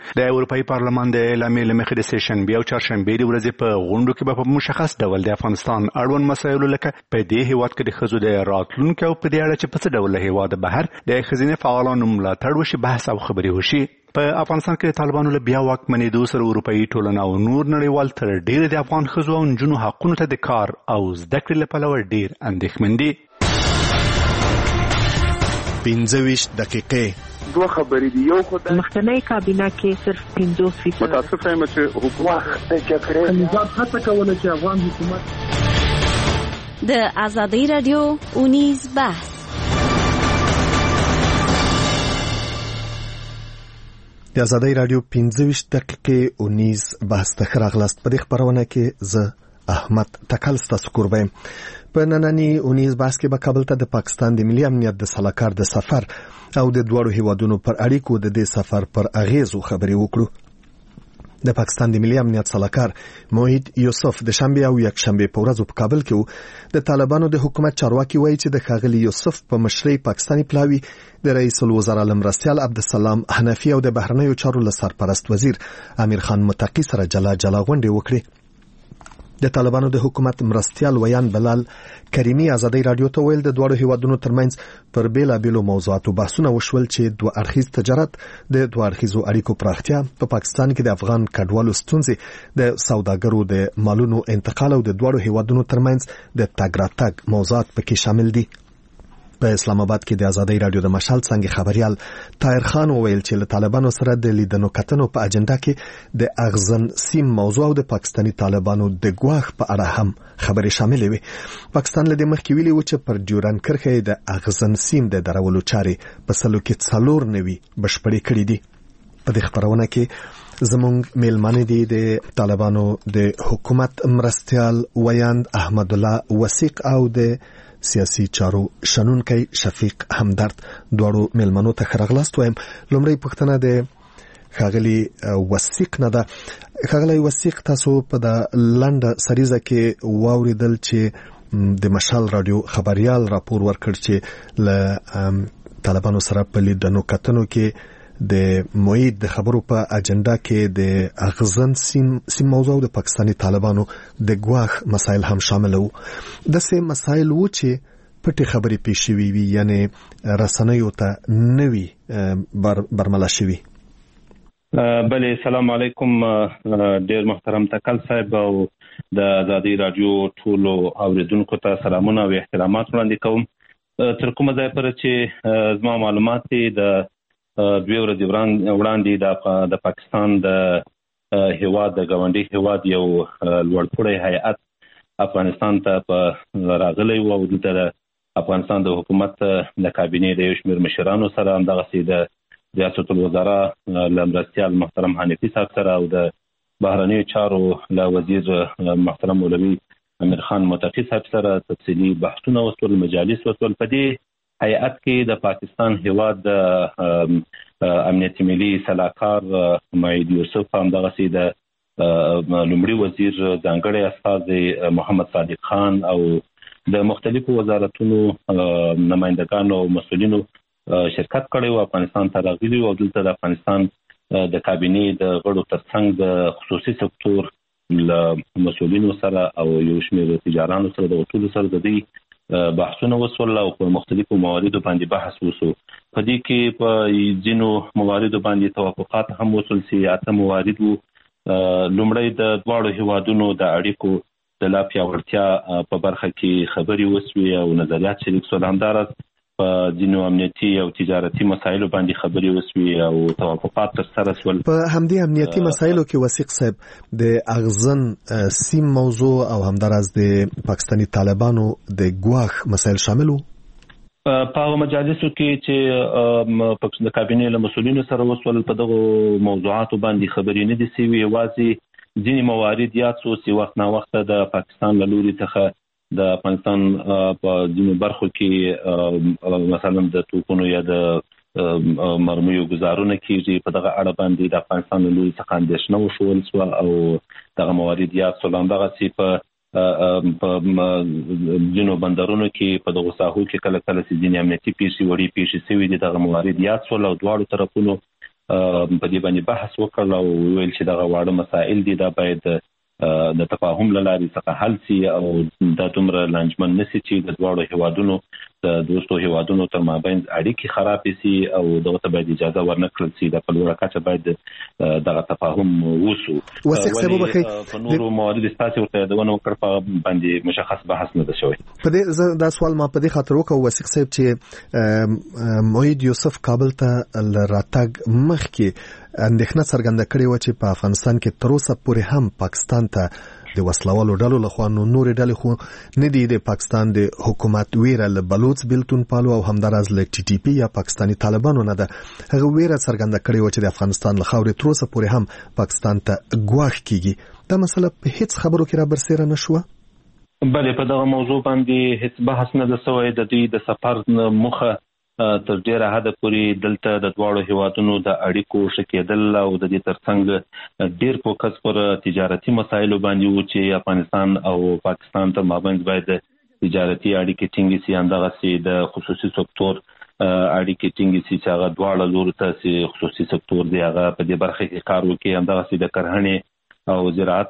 د اروپאי پارلمان د اعلامیې له مخې د سیشنبې او چهارشنبې د ورځې په غونډو کې به په مشخص ډول د افغانستان اړوند مسایلو لکه په دې هیواد کې د ښځو د راتلونکي او په دې اړه چې په څه ډول له هیواده بهر د ښځینه فعالانو ملاتړ وشي بحث او خبرې وشي. په افغانستان کې د طالبانو له بیا واکمنېدو سره اروپאי ټولنه او نور نړیوال تر ډېره د افغان ښځو او نجونو حقونو ته د کار او زده کړې له پلوه ډېر اندېښمن دي. پنځه ویشت دقیقې دوه خبرې دي. یو خو د مخکنۍ کابینه کې صرف پنځوس فیصد متاسفه یم چې حکومت د جګړې نظام هڅه کوله چې افغان حکومت د آزادۍ رادیو اونیز بحث د آزادۍ رادیو پنځه ویشت دقیقې اونیز بحث ته ښه راغلاست. په دې خپرونه کې زه احمد تکل ستاسو کوربه یم. په نننی اونیز بحث کې به کابل ته د پاکستان د ملي امنیت د سلاکار د سفر او د دوړو هیوادونو پر اړیکو د دې سفر پر اغیزو خبرې وکړو. د پاکستان د ملي امنیت سلاکار موحد یوسف د شنبه او یک شنبه په ورځو په کابل کې د طالبانو د حکومت چارواکي وایي چې د ښاغلي یوسف په مشرۍ پاکستاني پلاوی د رئیس الوزرا لمرستیال عبدالسلام حنفی او د بهرنیو چارو له سرپرست وزیر امیر خان متقی سره جلا جلا غونډې وکړي. د طالبانو د حکومت مرستیال ویان بلال کریمی آزادۍ رادیو ته ویل د دوه هیوادونو ترمنځ پر بیلابېلو موضوعاتو بحثونه وشول چې دوه اړخیز تجارت د دوه اړخیزو اړیکو پراختیا په پاکستان کې د افغان کډوالو ستونزې د سوداګرو د مالونو انتقال او د دوه هیوادونو ترمنځ د تګ راتګ موضوعات پکې شامل دي. په اسلام آباد کې د آزادۍ رادیو د مشال څنګه خبريال طاهر خان وویل چې له طالبانو سره د لیدنو کتنو په اجنډا کې د اغزن سیم موضوع او د پاکستاني طالبانو د ګواښ په اړه هم خبرې شاملې وي. پاکستان له دې مخکې ویلي و چې پر ډیورن کرښې د اغزن سیم د درولو چارې په سلو کې څلور نوي بشپړې کړې دي. په دې خبرونه کې زموږ میلمانه دي د طالبانو د حکومت مرستیال ویاند احمد الله وثیق او د سیاسي چارو شنونکی شفیق همدرد. دوړو میلمنو ته خرغلاست وایم. لومړی پوښتنه د ښاغلي وثیق نه ده. ښاغلی وثیق، تاسو په د لنډه سریزه کې واوریدل چې د مشال رادیو خبريال راپور ورکړ چې له طالبانو سره په لیدنو کتنو کې د موعد د خبرو په اجنډا کې د اغزن سیم سیم موضوع د پاکستاني طالبانو د ګواښ مسایل هم شامل وو. د سه مسایل وو چې پټي خبرې پیښې وی یعنی رسنیو ته نوي بر برملا شوی. بله، سلام علیکم. ډیر محترم تکل صاحب او د آزادۍ رادیو ټولو اوریدونکو ته سلامونه او احترامات وړاندې کوم. تر کومه ځای پورې چې زما معلومات د دوی ورځې وړاندې د پاکستان د هیواد د ګاونډي هیواد یو لوړپوړی هیئت افغانستان ته په راغلی و او دلته د افغانستان د حکومت د کابینې د یو شمېر مشرانو سره همدغسې د ریاست الوزرا له مرستیال محترم حنفي صاحب سره او د بهرنیو چارو له وزیر محترم مولوي امیر خان متقی صاحب سره تفصیلي بحثونه وشول، مجالس وشول. په دې هیئت کې د پاکستان هیواد د امنیت ملي سلاکار موحد یوسف، همدغسې د لومړي وزیر ځانګړی استازی محمد صادق خان او د مختلفو وزارتونو نمایندګانو او مسؤلینو شرکت کړی و. افغانستان ته راغلي و او دلته د افغانستان د کابینې د غړو ترڅنګ د خصوصي سکتور له مسؤلینو سره او یو شمېر تجارانو سره د ټولو سره د دې بحثونه وشول او په مختلفو مواردو باندې بحث وشو. په دې کې په ځینو مواردو باندې توافقات هم وشول چې اته موارد وو. لومړی د دواړو هیوادونو د اړیکو د لا پیاوړتیا په برخه کې خبرې وشوې او نظریات شریک شول. همداراز په ځینو امنیتي او تجارتي مسایلو باندې خبرې وشوې او توافقات ترسره شول. په همدې امنیتي مسایلو کې وثیق صاحب د اغزن سیم موضوع او همداراز د پاکستاني طالبانو د ګواښ مسایل شامل وو. په هغه مجالسو کې چې د کابینې له مسؤلینو سره وشول په دغو موضوعاتو باندې خبرې نه دي شوې. یوازې ځینې موارد یاد شو چې وخت نا وخت د پاکستان له لوري څخه د افغانستان په ځینو برخو کې مثلا د توپونو یا د مرمیو ګزارونه کېږي. په دغه اړه باندې د افغانستان له لوري څخه اندېښنه وښول شوه او دغه موارد یاد شول. همدغسې په په ځینو بندرونو کې په دغو ساحو کې کله کله چې ځینې امنیتي پیښې وړې پیښې شوې دي دغه موارد یاد شول او دواړو طرفونو په دې باندې بحث وکړ او ویل چې دغه واړه مسائل دي دا باید د تفاهم لارې څخه حل شي او دا دومره لانجمن نشي چې د دواړو هیوادونو د دوستو هیوادونو تر مابین اړیکې خراب شي او دغه ته باید اجازه ورنکړل شي د خپل ورکاچه باید دغه تفاهم وشو وسیق سبب خي په نورو موارد ستاسو ته دونه وکړ په باندې مشخص بحث نه ده شوی په دې دا سوال ما په دې خاطر وکړ وسیق صاحب چې موحد یوسف کابل ته راتګ مخکې اندېښنه څرګنده کړې و چې په افغانستان کې تر اوسه پورې هم پاکستان ته د وسلوالو ډلو لخوا نو نورې ډلې خو نه دي د پاکستان د حکومت ویره له بلوچ بلتون پالو او همداراز له ټي ټي پی یا پاکستاني طالبانو نه ده هغه ویره څرګنده کړې و چې د افغانستان له خاورې تر اوسه پورې هم پاکستان ته ګواښ کیږي دا مسله په هیڅ خبرو کې را برسېره نشوه. بله په دغه موضوع باندې هیڅ بحث نه ده سوی د دوی د سفر مخه تر ډیره حد پورې دلته د دواړو هیوادونو د اړیکو ښه کېدل او د دې ترڅنګ ډیر فوکس پر تجارتي مسایلو باندې و چې افغانستان او پاکستان ته مابین باید تجارتي اړیکې ټینګې شي همدغسې د خصوصي سکتور اړیکې ټینګې شي چې هغه دواړه لورو ته خصوصي سکتور دی هغه په دې برخه کې کار وکړي همدغسې د کرهڼې او زراعت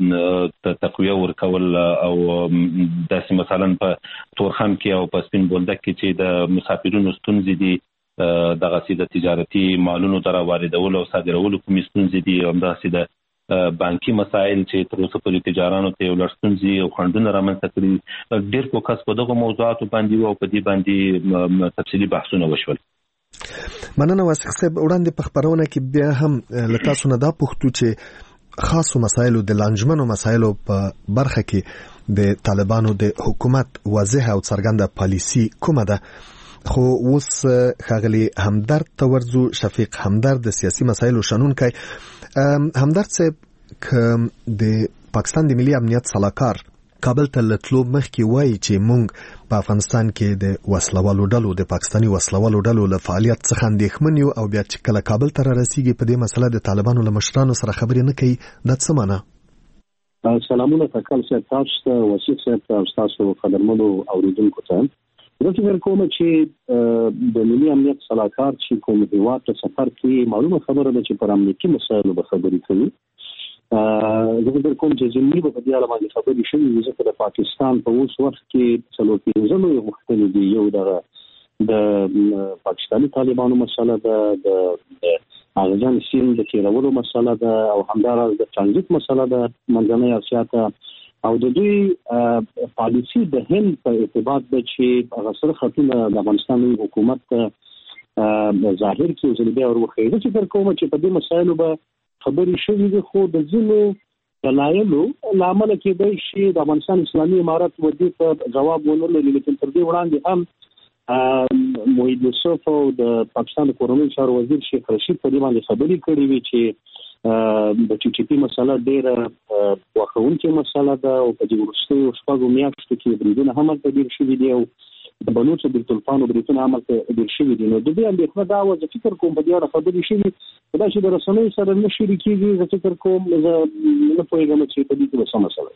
ته تقویه ورکول او داسې مثلا په تورخم کې او په سپین بولدک کې چې د مسافرونو ستونزې دي دغسې د تجارتي مالونو در واردول او صادرولو کومې ستونزې دي همداسې د بانکي مسایل چې تر اوسه پورې تجارانو ته یو لړ ستونزې او خنډونه رامنځته کړي ډېر فوکس په دغو موضوعاتو باندې او په دې باندې تفصیلي بحثونه وشول. مننه واسق صاحب وړاندې په خبرونه کې بیا هم له تاسو نه دا پوښتو چې خاصو مسایلو د لانجمنو مسایلو په برخه کې د طالبانو د حکومت واضح او څرګنده پالیسی کومه ده خو اوس ښاغلي همدرد تورزو شفیق همدرد د سیاسي مسایلو شنونکی همدرد صاحب د پاکستان د ملي امنیت صلاحکار کابل ته لتلو مخکې وایي چې موږ په افغانستان کې د وسلوالو ډلو د پاکستاني وسلوالو ډلو له فعالیت څخه اندېښمن یو او بیا چې کله کابل ته رارسیږي په دې مسله د طالبانو له مشرانو سره خبرې نه کوي دا څه معنی؟ سلامونه تکل صاحب تاسو ته وسیق صاحب ته تاسو خبرمنو اوریدونکو ته زه فکر کوم چې د ملي امنیت صلاحکار چې کوم هیواد ته سفر کوي معلومه خبره ده چې پر امنیتي مسایلو به خبرې کوي. زه فکر کوم چې زموږ په دې اړه باندې خبرې شوې ځکه د پاکستان په اوس وخت کې څلور پنځه لوی غوښتنې دي یو د د پاکستاني طالبانو مسله ده د ارزان سیند د تیرولو مسله ده او همداراز د ترانزیت مسله ده منځنۍ اسیا ته او د دوی پالیسی د هند په ارتباط ده چې هغه سره خطونه د افغانستان حکومت ظاهر کې ځل بیا ورخه ده چې فکر کوم چې په دې مسایلو به خبرې شوې دي خو د ځینو دلایلو لامل کېدای شي د افغانستان اسلامي امارت ودی ته جواب ونه لري لیکن تر دې وړاندې هم موحد یوسف او د پاکستان کورنۍ چارو وزیر شیخ رشید په دې باندې خبرې کړې وي چې د ټي ټي پی مسله ډېره واخونکې مسله ده او په دې وروستیو شپږو میاشتو کې بریدونه هم هلته ډېر شوي دي او د بلوچ بلتلفانو بریدونه هم هلته ډېر شوي دي نو د دې اندېښنه دا وه زه فکر کوم په دې اړه خبرې شوي دا چې د رسنیو سره نه شریکېږي زه فکر کوم زه نه پوهېږم چې په دې کې به څه مسله.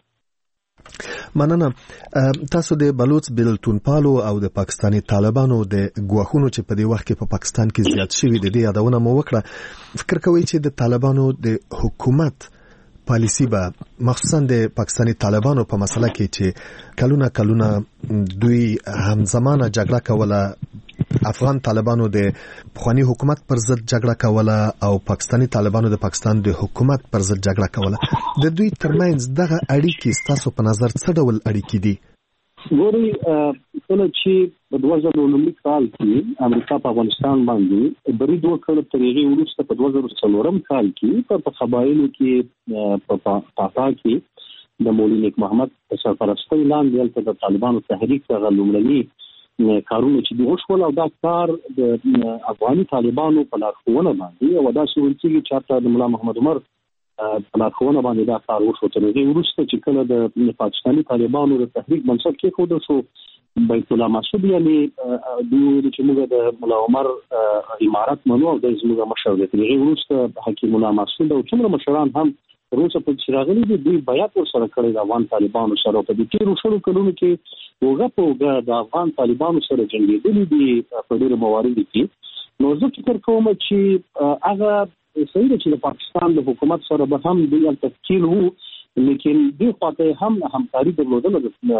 مننه تاسو د بلوچ بلتونپالو او د پاکستاني طالبانو د ګواښونو چې په دې وخت کې په پاکستان کې زیات شوي د دې یادونه مو وکړه فکر کوئ چې د طالبانو د حکومت پالیسی به مخصوصا د پاکستاني طالبانو په مسله کې چې کلونه کلونه دوی همزمانه جګړه کوله افغان طالبانو د پخوانی حکومت پر ضد جګړه کوله او پاکستاني طالبانو د پاکستان د حکومت پر ضد جګړه کوله د دوی ترمنځ دغه اړیکې ستاسو په نظر څه ډول اړیکې دي؟ ګوري کله چې په دوه زره نولس کال کې امریکا په افغانستان باندې برید وکړ تر هغې وروسته په دوه زره څلورم کال کې په قبایلو کې په پاپا کې د مولوي نیک محمد په سرپرستۍ لاندې هلته د طالبانو تحریک هغه لومړني کارونه چې دي وشول او دا کار د افغاني طالبانو په لارښوونه باندې او داسې ویل کېږي چې حتی د ملا محمد عمر په لارښوونه باندې دا کار وشو تر هغې وروسته چې کله د پاکستاني طالبانو د تحریک بنسټ کېښودل شو بیت الله مسعود یعنې دوی ویلي چې موږ د ملا عمر امارت منو او دی زموږ مشر دی تر هغې وروسته حکیم الله مسعود او څومره مشران هم تر اوسه پورې چې راغلي دي دوی بیعت ورسره کړی د افغان طالبانو سره په دې تېرو شلو کلونو کې اوږه په اوږه د افغان طالبانو سره جنګېدلي دي په ډېرو مواردو کې نو زه فکر کوم چې هغه صحیح ده چې د پاکستان د حکومت سره به هم د یو تفکیل وو، لیکن د خواته هم همکاري درلودل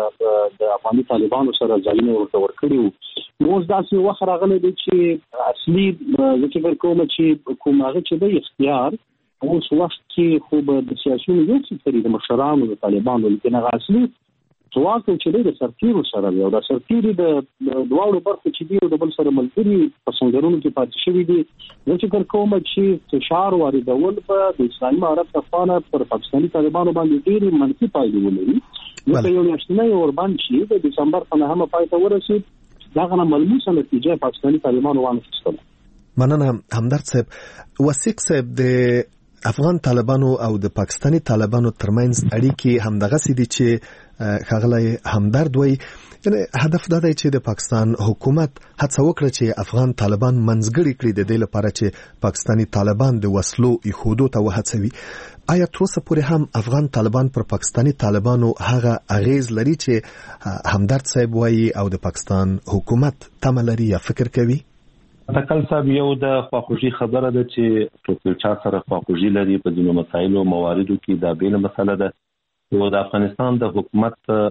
د افغاني طالبانو سره ځایونه ورته ورکړي وو. نو داسې وخت راغلی دی چې اصلي زه فکر کوم چې کوم هغه چې د اختیار اوس وخت کې خو به د سیاسيونو یو څه لري د مشرانو د طالبانو، لیکن هغه اصلي ځواک چې د سرتیرو سره دی او د سرتیري د دواړو برخو چې دی او د بل سره ملګري په څنګهونو کې پاتې شوی دي. زه فکر کوم چې فشار واردول به د اسلامي امارت طرفانه پر پاکستاني طالبانو باندې ډېری منفي پایلې ولري. نو یو میاشتنی اوربند چې د دسمبر په نهمه پای ته ورسید، دغه ملموسه نتیجه پاکستاني طالبانو وانخیستله. مننه همدرد صاحب. وثیق صاحب، د افغان طالبانو او د پاکستاني طالبانو ترمنځ اړیکې همدغه سي دي چې ښاغلی همدرد وایي، یعنی هدف دا دی چې د پاکستان حکومت هڅه وکړي چې افغان طالبان منځګړي کړي د دې لپاره چې پاکستاني طالبان د وسلو ایښودو ته وهڅوي. آیا تر اوسه پورې هم افغان طالبان پر پاکستاني طالبانو هغه اغیز لري چې همدرد صاحب وایي او د پاکستان حکومت تمه لري یا فکر کوي؟ تکل صاحب، یو د خواخوږي خبره ده چې ټول چا سره خواخوږي لري په ځینو مسایلو مواردو کې، دا بیل مسله ده. او د افغانستان د حکومت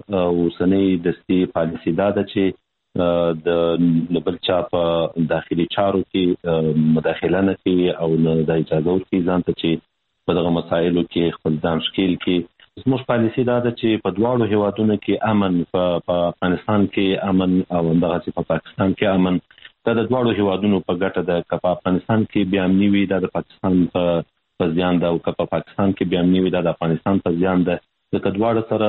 اوسنۍ دستي پالیسي دا ده چې د بل چا په داخلي چارو کې مداخله نه کوي او نه د اجازه ورکوي ځان ته چې په دغه مسایلو کې خپل ځان ښکیل کړي. زموږ پالیسي دا ده چې په دواړو هیوادونو کې امن، په افغانستان کې امن او همدغسې په پاکستان کې امن، دا د دواړو هیوادونو په ګټه ده. که په افغانستان کې بیا امني وي دا د پاکستان په زیان ده، او که په پاکستان کې بیا امني وي دا د افغانستان په زیان ده. ځکه دواړه سره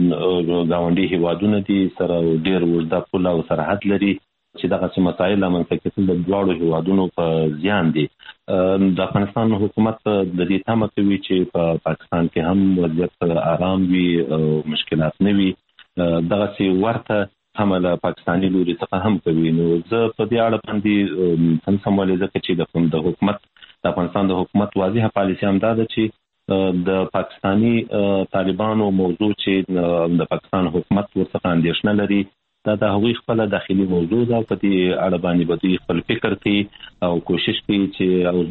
ګاونډي هیوادونه دي، سره ډېر اوږده پوله او سرحد لري چې دغسې مسایل رامنځته کېدل د دواړو هیوادونو په زیان دي. د افغانستان حکومت د دې تمه کوي چې په پاکستان کې هم وضعیت آرام وي او مشکلات نه وي. دغسې ورته تمه له پاکستاني لوري څخه هم کوي. نو زه په دې اړه باندې څه سمولې، ځکه چې د حکومت د افغانستان د حکومت واضحه پالیسي هم دا ده چې د پاکستاني طالبانو موضوع چې د پاکستان حکومت ورڅخه اندېښنه لري، دا د هغوی خپل داخلي موضوع ده. په دې اړه باندې به دوی خپل فکر کوي او کوشش کوي چې او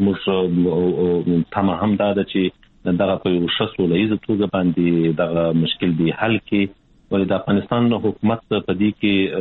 زموږ تمه هم دا ده چې دغه په یو ښه سوله ییزه توګه باندې دغه مشکل دی حل کړي. ولې د افغانستان حکومت په دې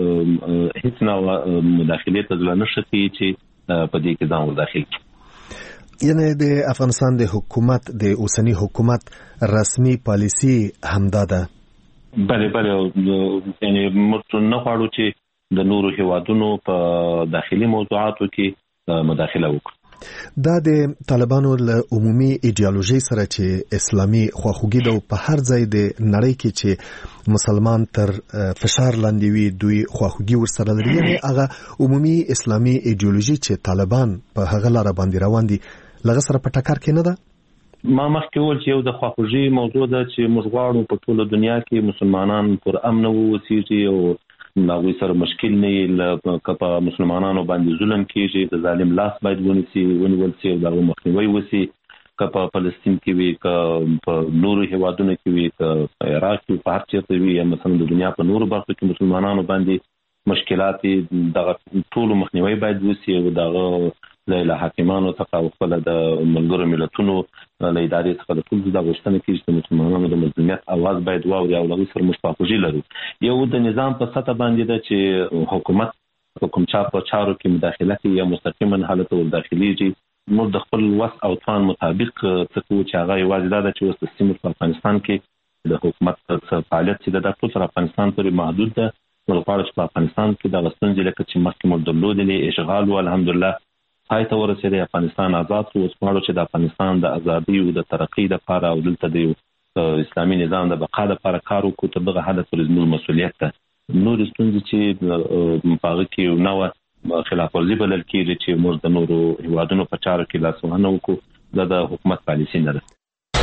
کې هیڅ نه مداخلې ته ځل نه شي چې په دې کې ځان وداخل کړي. یعنی د افغانستان د حکومت د اوسنی حکومت رسمي پالیسی همدا ده؟ بله بله، یعنی موږ نه غواړو چې د نورو هیوادونو په داخلي موضوعاتو کې مداخله وکړو. دا د طالبانو له عمومي ایډیالوژي سره چې اسلامي خواخوږي ده، په هر ځای د نړۍ کې چې مسلمان تر فشار لاندې وي دوی خواخوږي ورسره لري، یعنی هغه عمومي اسلامي ایډیالوژي چې طالبان په هغه لاره باندې روان دي لږ سره په ټکر کې نه ده. ما مخکې وویل چې یو د خواخوږي موضوع ده چې موږ غواړو په ټوله دنیا کې مسلمانان پر امن واوسېږي او هغوی سره مشکل نه وي. که په مسلمانانو باندې ظلم کېږي د ظالم لاس باید ونیسي ونیول سي او د هغو مخنیوی وسي. که په فلسطین کې وي، که په نورو هیوادونو کې وي، که په عراق کې په هر چېرته وي، یا مثلا د دنیا په نورو برخو کې مسلمانانو باندې مشکلات دغه ټولو مخنیوی باید وسي او دغه له حاکمانو څخه او خپل د ملګرو ملتونو له ادارې څخه د ټول د غوښتنې کې چې مسلمانانو د مظلومیت اواز باید واوري او له سره مشفاقوجي لري. یو د نظام په سطح باندې ده چې حکومت په کوم چا په چارو کې مداخله کوي یا مستقیما حالت ور داخليږي. نو د خپل وس او توان مطابق څه کوي چې هغه یوازې دا ده چې وسط سیمه په افغانستان کې د حکومت فعالیت چې د ټول افغانستان پورې محدود ده. نو لپاره چې په افغانستان کې د غستنځ لکه چې مخکې مو درلودلې اشغال او الحمدلله پای ته ورسېدی، افغانستان آزاد شو. اوس غواړو چې د افغانستان د ازادۍ او د ترقۍ لپاره او دلته د اسلامي نظام د بقا لپاره کار وکړو. تر دغه حده پورې زموږ مسؤلیت ده. نورې ستونزې چې په هغه کې یو نوع خلاف ورزي بلل کېږي چې موږ د نورو هیوادونو په چارو کې لاسوهنه وکړو، دا د حکومت پالیسي نه ده.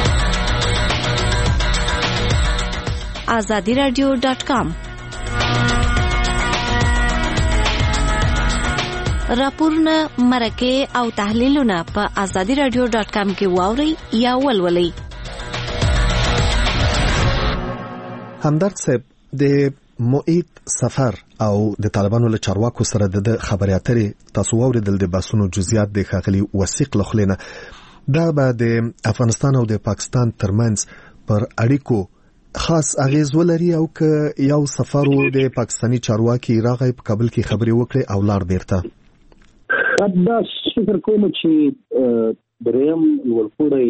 آزادی رادیو ډاټ کام راپورونه، مرکې او تحلیلونه په آزادی رادیو ډاټ کام کې واورئ یا ولولئ. همدرد صاحب، د موعد سفر او د طالبانو له چارواکو سره د خبرې اترې تاسو اوریدل د باسونو جزئیات د ښاغلي وثیق لخلینه دا به د افغانستان او د پاکستان ترمنځ پر اړیکو خاص اغیز ولري او که یو سفر د پاکستانی چارواکي راغی په کابل کې خبرې وکړي او لاړ بیرته دا فکر کوم چې دریم ورپورې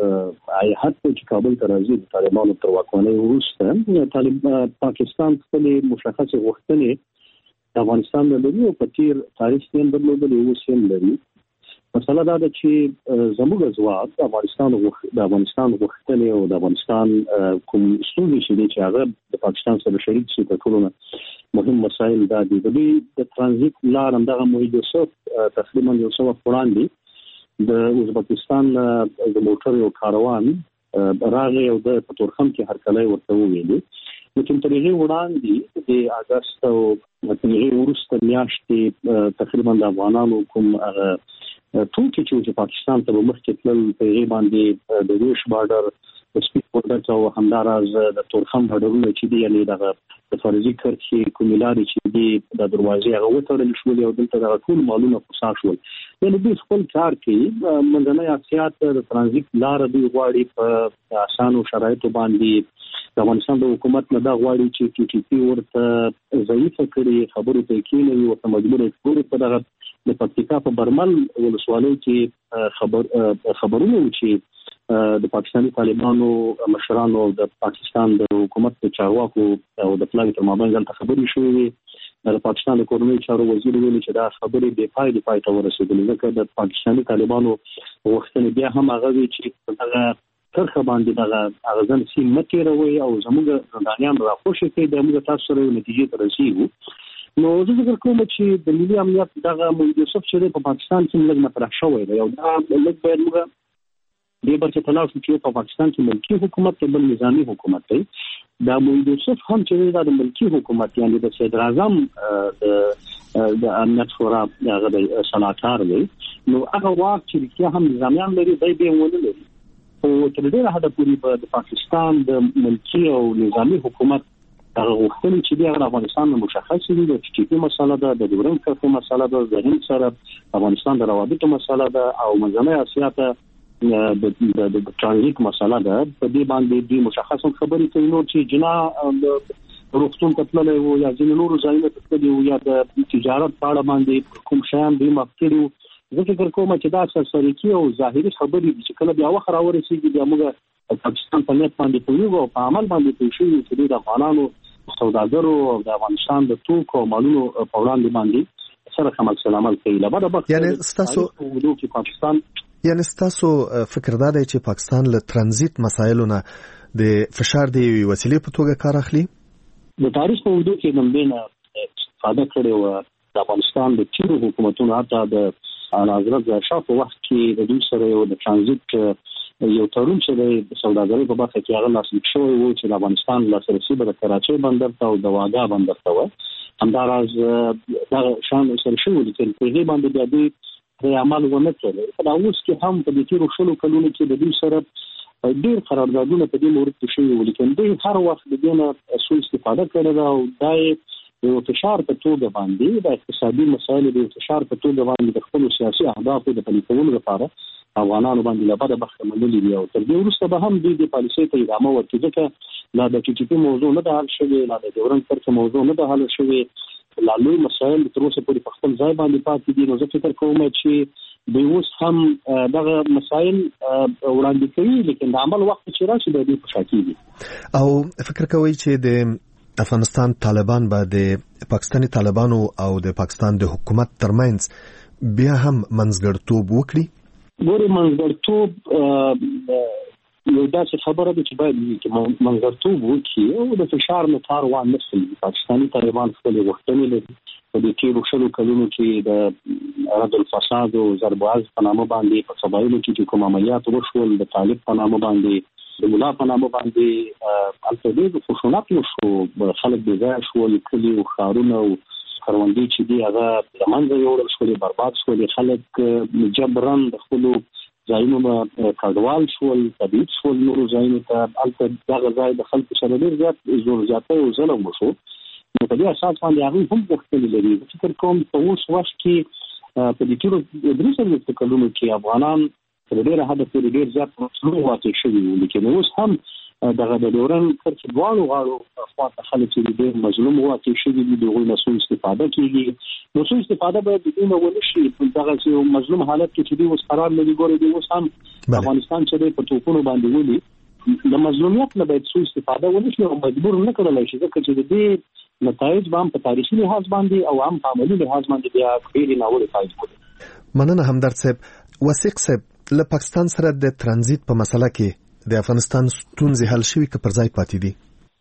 ایهات چې کابل ته راځي د طالبانو تر واکمنۍ وروسته طالب پاکستان خپل مشخص غوښتنې د افغانستان د لري او په تیر تاریخ کې هم درلودل او اوس هم لري. مسله دا ده چې زموږ ځواب د افغانستان د افغانستان غوښتنې او د افغانستان کوم ستونزې چې هغه د پاکستان سره شریک شي په ټولو مهم مسایل دا دي. د ترانزیت لار هم دغه موعد یوسف تقریبا یو څو وړاندې د ازبکستان د موټر یو کاروان راغی او د پتورخم کې هرکلی ورته وویلي، لیکن تر هغې وړاندې د اګست او تر هغې وروسته میاشتې تقریبا د افغانانو کوم هغه توکي چې پاکستان ته به مخکې تلل په هغې باندې د ویش بارډر د سپین بورډر او همداراز د تورخم بارډرونه چې دي یعنې دغه د فرضي کرښې کومې لارې چې دي د دروازې هغه وتړل شولې او دلته دغه ټول مالونه خسا شول. یعنې دوی خپل کار کوي. منځنۍ اسیا ته د ترانزیت لاره دوی غواړي په اسانو شرایطو باندې. د افغانستان د حکومت نه دا غواړي چې ټي ټي پي ورته ضعیفه کړي، خبرو ته کېنوي، ورته مجبور کړي. په دغه د پکتیکا په برمل ولسوالۍ کې خبر خبرونه و چې د پاکستاني طالبانو مشرانو او د پاکستان د حکومت د چارواکو او د پلاوي تر مابین دلته خبرې شوې وي. د پاکستان د کورنۍ چارو وزیر ویلي چې دا خبرې بې پایلې پای ته ورسېدلې، ځکه د پاکستاني طالبانو غوښتنې بیا هم هغه وي چې دغه کرښه باندې دغه اغزن سیم مه تېروئ او زموږ زندانیان راخوشي کړئ، د موږ تاسو سره یو نتیجې ته رسېږو. نو زه فکر کوم چې د ملي امنیت دغه موعد یوسف چې په پاکستان کې لږ مطرح شوی دی او دا لږ باید موږ دې برخې ته لاړ شو چې په پاکستان کې ملکي حکومت دی، بل نظامي حکومت دی. دا موعد یوسف هم چې دا د ملکي حکومت یعنې د صدر اعظم د امنیت شورا هغه د سلاکار دی، نو هغه واک چې رښتیا هم نظامیان لري دی به یې ونه لري. خو تر ډېره حده پورې به د پاکستان د ملکي او نظامي حکومت هغه غوښتنې چې دي هغه د افغانستان نه مشخصې دي. د ټي ټي پي مسله ده، د ډیورنډ کرښې مسله ده، د هند سره افغانستان د روابطو مسله ده او منځنۍ اسیا ته د ترانزیت مسله ده. په دې باندې دوی مشخص خبرې کوي. نو چې جنا روغتون ته تللی و یا ځینې نورو ځایونو ته تللی و یا د تجارت په اړه باندې کوم شیان دوی معاف کړي وو، زه فکر کوم چې دا سرسریکي او ظاهري خبرې دي چې کله بیا وخت راورسېږي بیا موږ پاکستان په نیت باندې پوهېږو او په عمل باندې پوه شوي چې دوی د افغانانو سوداګرو او د افغانستان د توکو او مالونو په وړاندې باندې سره عمل سلامل کوي. لبدا بخ یعنې ستاسو کې پاکستان یعنې ستاسو فکر دا دی چې پاکستان له ترانزیت مسایلو نه د فشار دی وسیلې په توګه کار اخلي. د تاریخ په اوږدو کې د نه استفاده کړې و د افغانستان د تیرو حکومتونو حتی د حضرت شاه په وخت کې د دوی سره یو د ترانزیت یو تړون چې د سوداګرۍ په برخه کې هغه لاسلیک شوی و چې د افغانستان لاسرسي به د کراچۍ بندر ته او د واګا بندر ته و. همداراز دغه شان سره شوي لیکن په دې باندې بیا دوی پرې عمل ونه کړی. په دا اوس کې هم په دې تېرو شلو کلونو کې د دوی سره ډېر قراردادونه په دې مورد کې شوي وو، لیکن دوی هر وخت د دې نه سوء استفاده کړې ده او دا یې د فشار په توګه باندې د اقتصادي مسایلو د فشار په توګه باندې د خپلو سیاسي اهدافو د پلي کولو لپاره افغانانو باندې لپاره بخښه منلي دي او تر دې وروسته به هم دوی د پالیسۍ ته ادامه ورکړي، ځکه لا د ټي ټي پي موضوع نه ده حل شوې، لا د ډیورنډ کرښې موضوع نه ده حل شوې، لا لوی مسایل تر اوسه پورې په خپل ځای باندې پاتې دي. نو زه فکر کوم چې دوی اوس هم دغه مسایل وړاندې کوي، لیکن د عمل وخت چې راشي به دوی په شا کېږي. او فکر کوئ چې د افغانستان طالبان به د پاکستاني طالبانو او د پاکستان د حکومت ترمنځ بیا هم منځګړتوب وکړي؟ ګورې منځګړتوب یو داسې خبره ده چې باید چې منځګړتوب وکړي او د فشار نه کار وانخلي. پاکستاني طالبان خپلې غوښتنې لري. په دې تېرو شلو کلونو کې د رد الفساد او ضرباز په نامه باندې په قبایلو کې چې کوم عملیات وشول، د طالب په نامه باندې، د ملا په نامه باندې هلته ډېر خشونت وشو، خلک بې ځایه شول، کلي او ښارونه او کروندې چې دي هغه له منځه یوړل شولې، برباد شولې، خلک جبرن د خپلو ځایونو نه کډوال شول، تبعید شول نورو ځایونو ته. هلته دغه ځای د خلکو سره ډېر زیات زور زیاتی او ظلم وشو. نو په دې اساس باندې هغه هم وختلي لري چې تر کوم په اوس وخت کې په دې ټول درې سره کلونو کې افغانان تر ډیره حد پورې ډیر زیات مظلوم واقع شوي وو، لیکن اوس هم دغه د ډیورن کرښ دواړو غاړو خواته خلک چې ډیر مظلوم واقع شوي دي د هغوی نه سوء استفاده کیږي. نو سوء استفاده باید د دې ونه شي دغه چې مظلوم حالت کې چې دی اوس قرار لري. ګورې دی اوس هم افغانستان چې په توپونو باندې ولي د مظلومیت نه باید سوء استفاده ونه شي او مجبور نه کړل شي، ځکه چې د دې نتایج به هم په تاریخي لحاظ باندې او هم په عملي لحاظ باندې بیا ډېرې ناوړه پایلې ولري. مننه همدرد صاحب. وثیق صاحب، له پاکستان سره د ترانزیت په مسله کې د افغانستان ستونزې حل شوي که پر ځای پاتې دي؟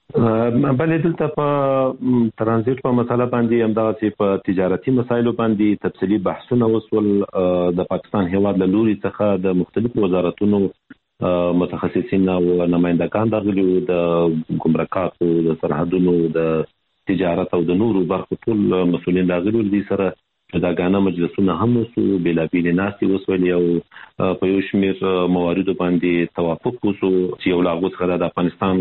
بلې دلته په ترانزیت په مسله باندې همداسې په تجارتي مسایلو باندې تفصیلي بحثونه وسول. د پاکستان هیواد له لوري څخه د مختلفو وزارتونو متخصصین او نمائندگان راغلي وو، د ګمرکاتو، د سرحدونو، د تجارت او د نورو برخو ټول مسؤلین راغلي وو. دې سره جداګانه مجلسونه هم وسو، بېلابېلې ناستې وسولې او په یو شمېر مواردو باندې توافق وسو چې یو له هغو څخه د افغانستان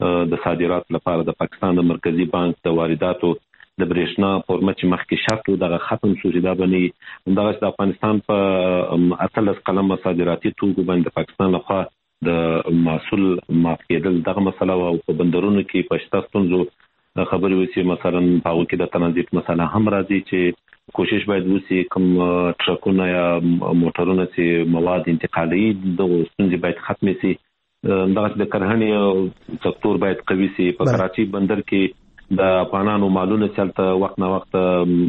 د صادراتو لپاره د پاکستان د مرکزي بانک د وارداتو د برېښنا فورمه چې مخکې شرط و دغه ختم شو، چې دا باندې همدغسې د افغانستان په اتلس قلمه صادراتي توکو باندې د پاکستان لخوا د محصول معاف کېدل دغه مسله او په بندرونو کې په شته ستونزو خبرې وشي. مثلا په هغو کې د ترانزیت مسله هم راځي چې کوشش باید وشي کوم ټرکونه یا موټرونه چې مواد انتقالوي دغه ستونزې باید ختمې شي. دغسې د کرهڼې سکتور باید قوي شي. په کراچي بندر کې د افغانانو مالونه چې هلته وخت نه وخت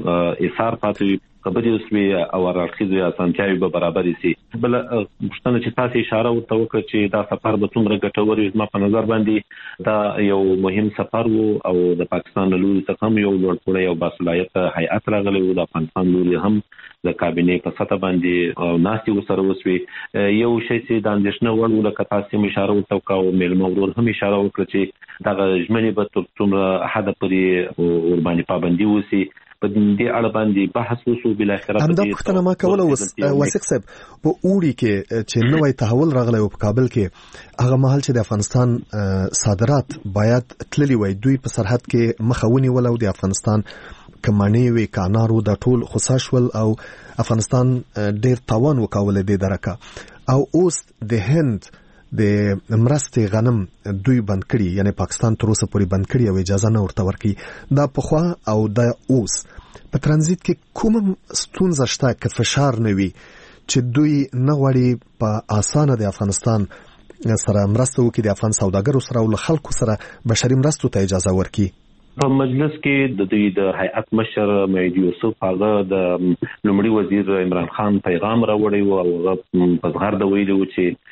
ایثار پاتې خبرې وسوې او هراړخیزې اسانتیاوې به برابرې شي. بله پوښتنه چې تاسې اشاره ورته وکړه چې دا سفر به څومره ګټور وي، زما په نظر باندې دا یو مهم سفر و او د پاکستان له لوري څخه هم یو لوړپوړی او باصلاحیته هیئت راغلی و. د افغانستان لوري هم د کابینې په سطح باندې ناستې ورسره وسوې. یو شی چې د اندېښنه وړ و، لکه تاسې هم اشاره ورته وکړه او میلمه ورور هم اشاره وکړه چې دغه ژمنې به تر څومره حده پورې ورباندې پابندي وشي. په دې اړه باندې بحث وشو. بالاخره همدا پوښتنه ما کوله وثیق صاحب، په اوړي کې چې نوی تحول راغلی و په کابل کې، هغه مهال چې د افغانستان صادرات باید تللی وای، دوی په سرحد کې مخه ونیول او د افغانستان کمانې وی کانارو د ټول خصاص ول او افغانستان ډیر تاوان وکول دې درکه. او اوس د هند د مرستې غنم دوی بند کړي، یعنی پاکستان تر اوسه پورې بند کړي او اجازه نه ورته ورکړي. دا پخوا او د اوس په ترانزیت کې کوم ستونزه شته که فشار نه وي چې دوی نه غواړي په اسانه د افغانستان سره مرسته وکړي، د افغان سوداګرو سره او له خلکو سره بشري مرستو ته اجازه ورکړي؟ په مجلس کې د دوی د هیئت مشر مهدي یوسف هغه د لومړي وزیر عمران خان پیغام راوړی و او هغه په زغرده ویلي و چې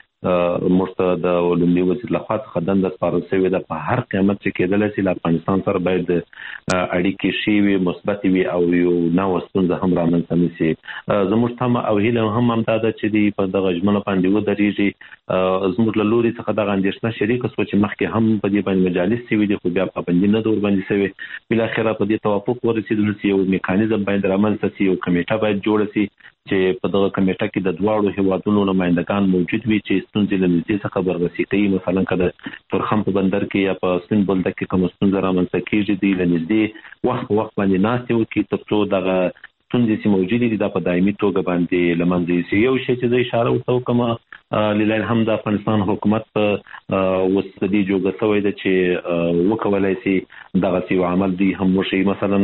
موږ د لومړي وزیر لخوا څخه دنده سپارل شوې ده په هر قیمت چې کېدلی شي له افغانستان سره باید اړیکې ښې وي، مثبتې وي او یو نوه ستونزه هم رامنځته نه شي. زموږ تمه او هیله هم همدا ده چې دوی په دغه ژمنه باندې ودرېږي. زموږ له لوري څخه دغه اندېښنه شریکه شوه چې مخکې هم په دې باندې مجالس شوي دي، خو بیا پابندي نه ده ورباندې شوې. بالاخره په دې توافق ورسېدل چې یو میکانیزم باید رامنځته شي، یو کمیټه باید جوړه شي چې په دغه کمیټه کې د دواړو هیوادونو نمائندگان موجود وي چې ستونزې له نږدې څخه بررسي کوي. مثلا که د تورخم په بندر کې یا په سپین بولدک کې کومه ستونزه رامنځته کېږي، دوی له نږدې وخت په وخت باندې ناستې وکړي تر څو دغه ستونزې چې موجودې دي دا په دایمي توګه باندې له منځه یوسي. یو شی چې زه اشاره ورته وکړم، لله الحمد د افغانستان حکومت اوس د دې جوګه شوی ده چې وکولی شي دغسې یو عمل دوی هم وشي. مثلا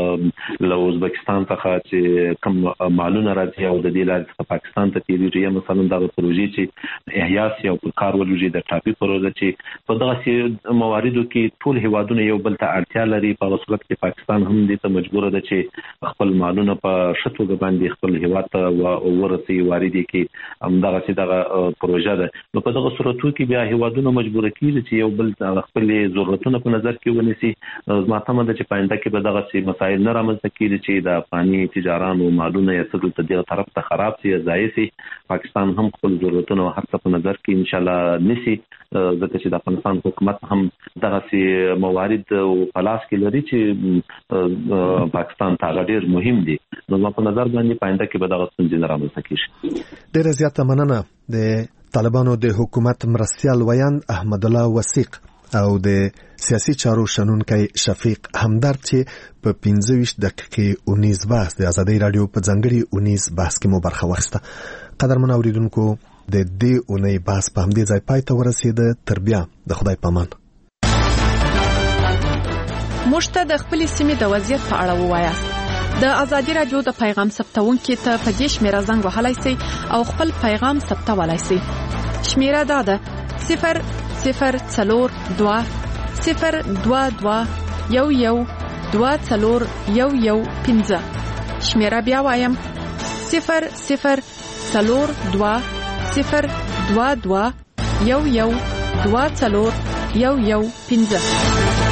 له ازبکستان څخه چې کوم مالونه راځي او د دې لارې څخه پاکستان ته تېرېږي، یا مثلا دغه پروژې چې احیا شي او په کار ولوېږي د ټاپي پروژه چې په دغسې مواردو کې ټول هیوادونه یو بل ته اړتیا لري. په هغه صورت کې پاکستان هم دې ته مجبوره ده چې خپل مالونه په ښه توګه باندې خپل هیواد ته ورسوي، وارد یې کړي. همدغسې دغه پروژه ده. نو په دغه صورتو کې بیا هیوادونه مجبوره کېږي چې یو بل خپلې ضرورتونه په نظر کې ونیسي. زما تمه ده چې په آینده کې به دغسې مسایل نه رامنځته کېږي چې د افغاني تجارانو مالونه یا څه دلته دغه طرف ته خراب شي یا ضایع شي. پاکستان هم خپل ضرورتونه او هر څه په نظر کې انشاءالله نیسي، ځکه چې د افغانستان حکومت هم دغسې موارد په لاس کې لري چې پاکستان ته هغه ډېر مهم دي. نو زما په نظر باندې په آینده کې به دغه ستونزې نه رامنځته کېږي. ډېره زیاته مننه. د طالبانو د حکومت مرستیال ویاند احمد الله وثیق او د سیاسي چارو شنونکي شفیق همدرد چې په پنځه ویشت دقیقې اونیز بحث د ازادي رادیو په ځانګړي اونیز بحث کې مو برخه واخیسته. قدرمن اوریدونکو د دې اونۍ بحث په همدې ځای پای ته ورسېده. تر بیا د خدای پامان. موږ ته د خپلې سیمې د وضعیت په اړه ووایاست. د ازادي رادیو د پیغام ثبتونکو ته په دې شمیره زنګ وهلای شئ او خپل پیغام ثبتولای شئ. شمیره دا ده صفر صفر څلور دوه صفر دوه دوه یو یو دوه څلور یو یو پنځه. شمیره بیا وایم صفر صفر څلور دوه صفر دوه دوه یو یو دوه څلور یو یو پنځه.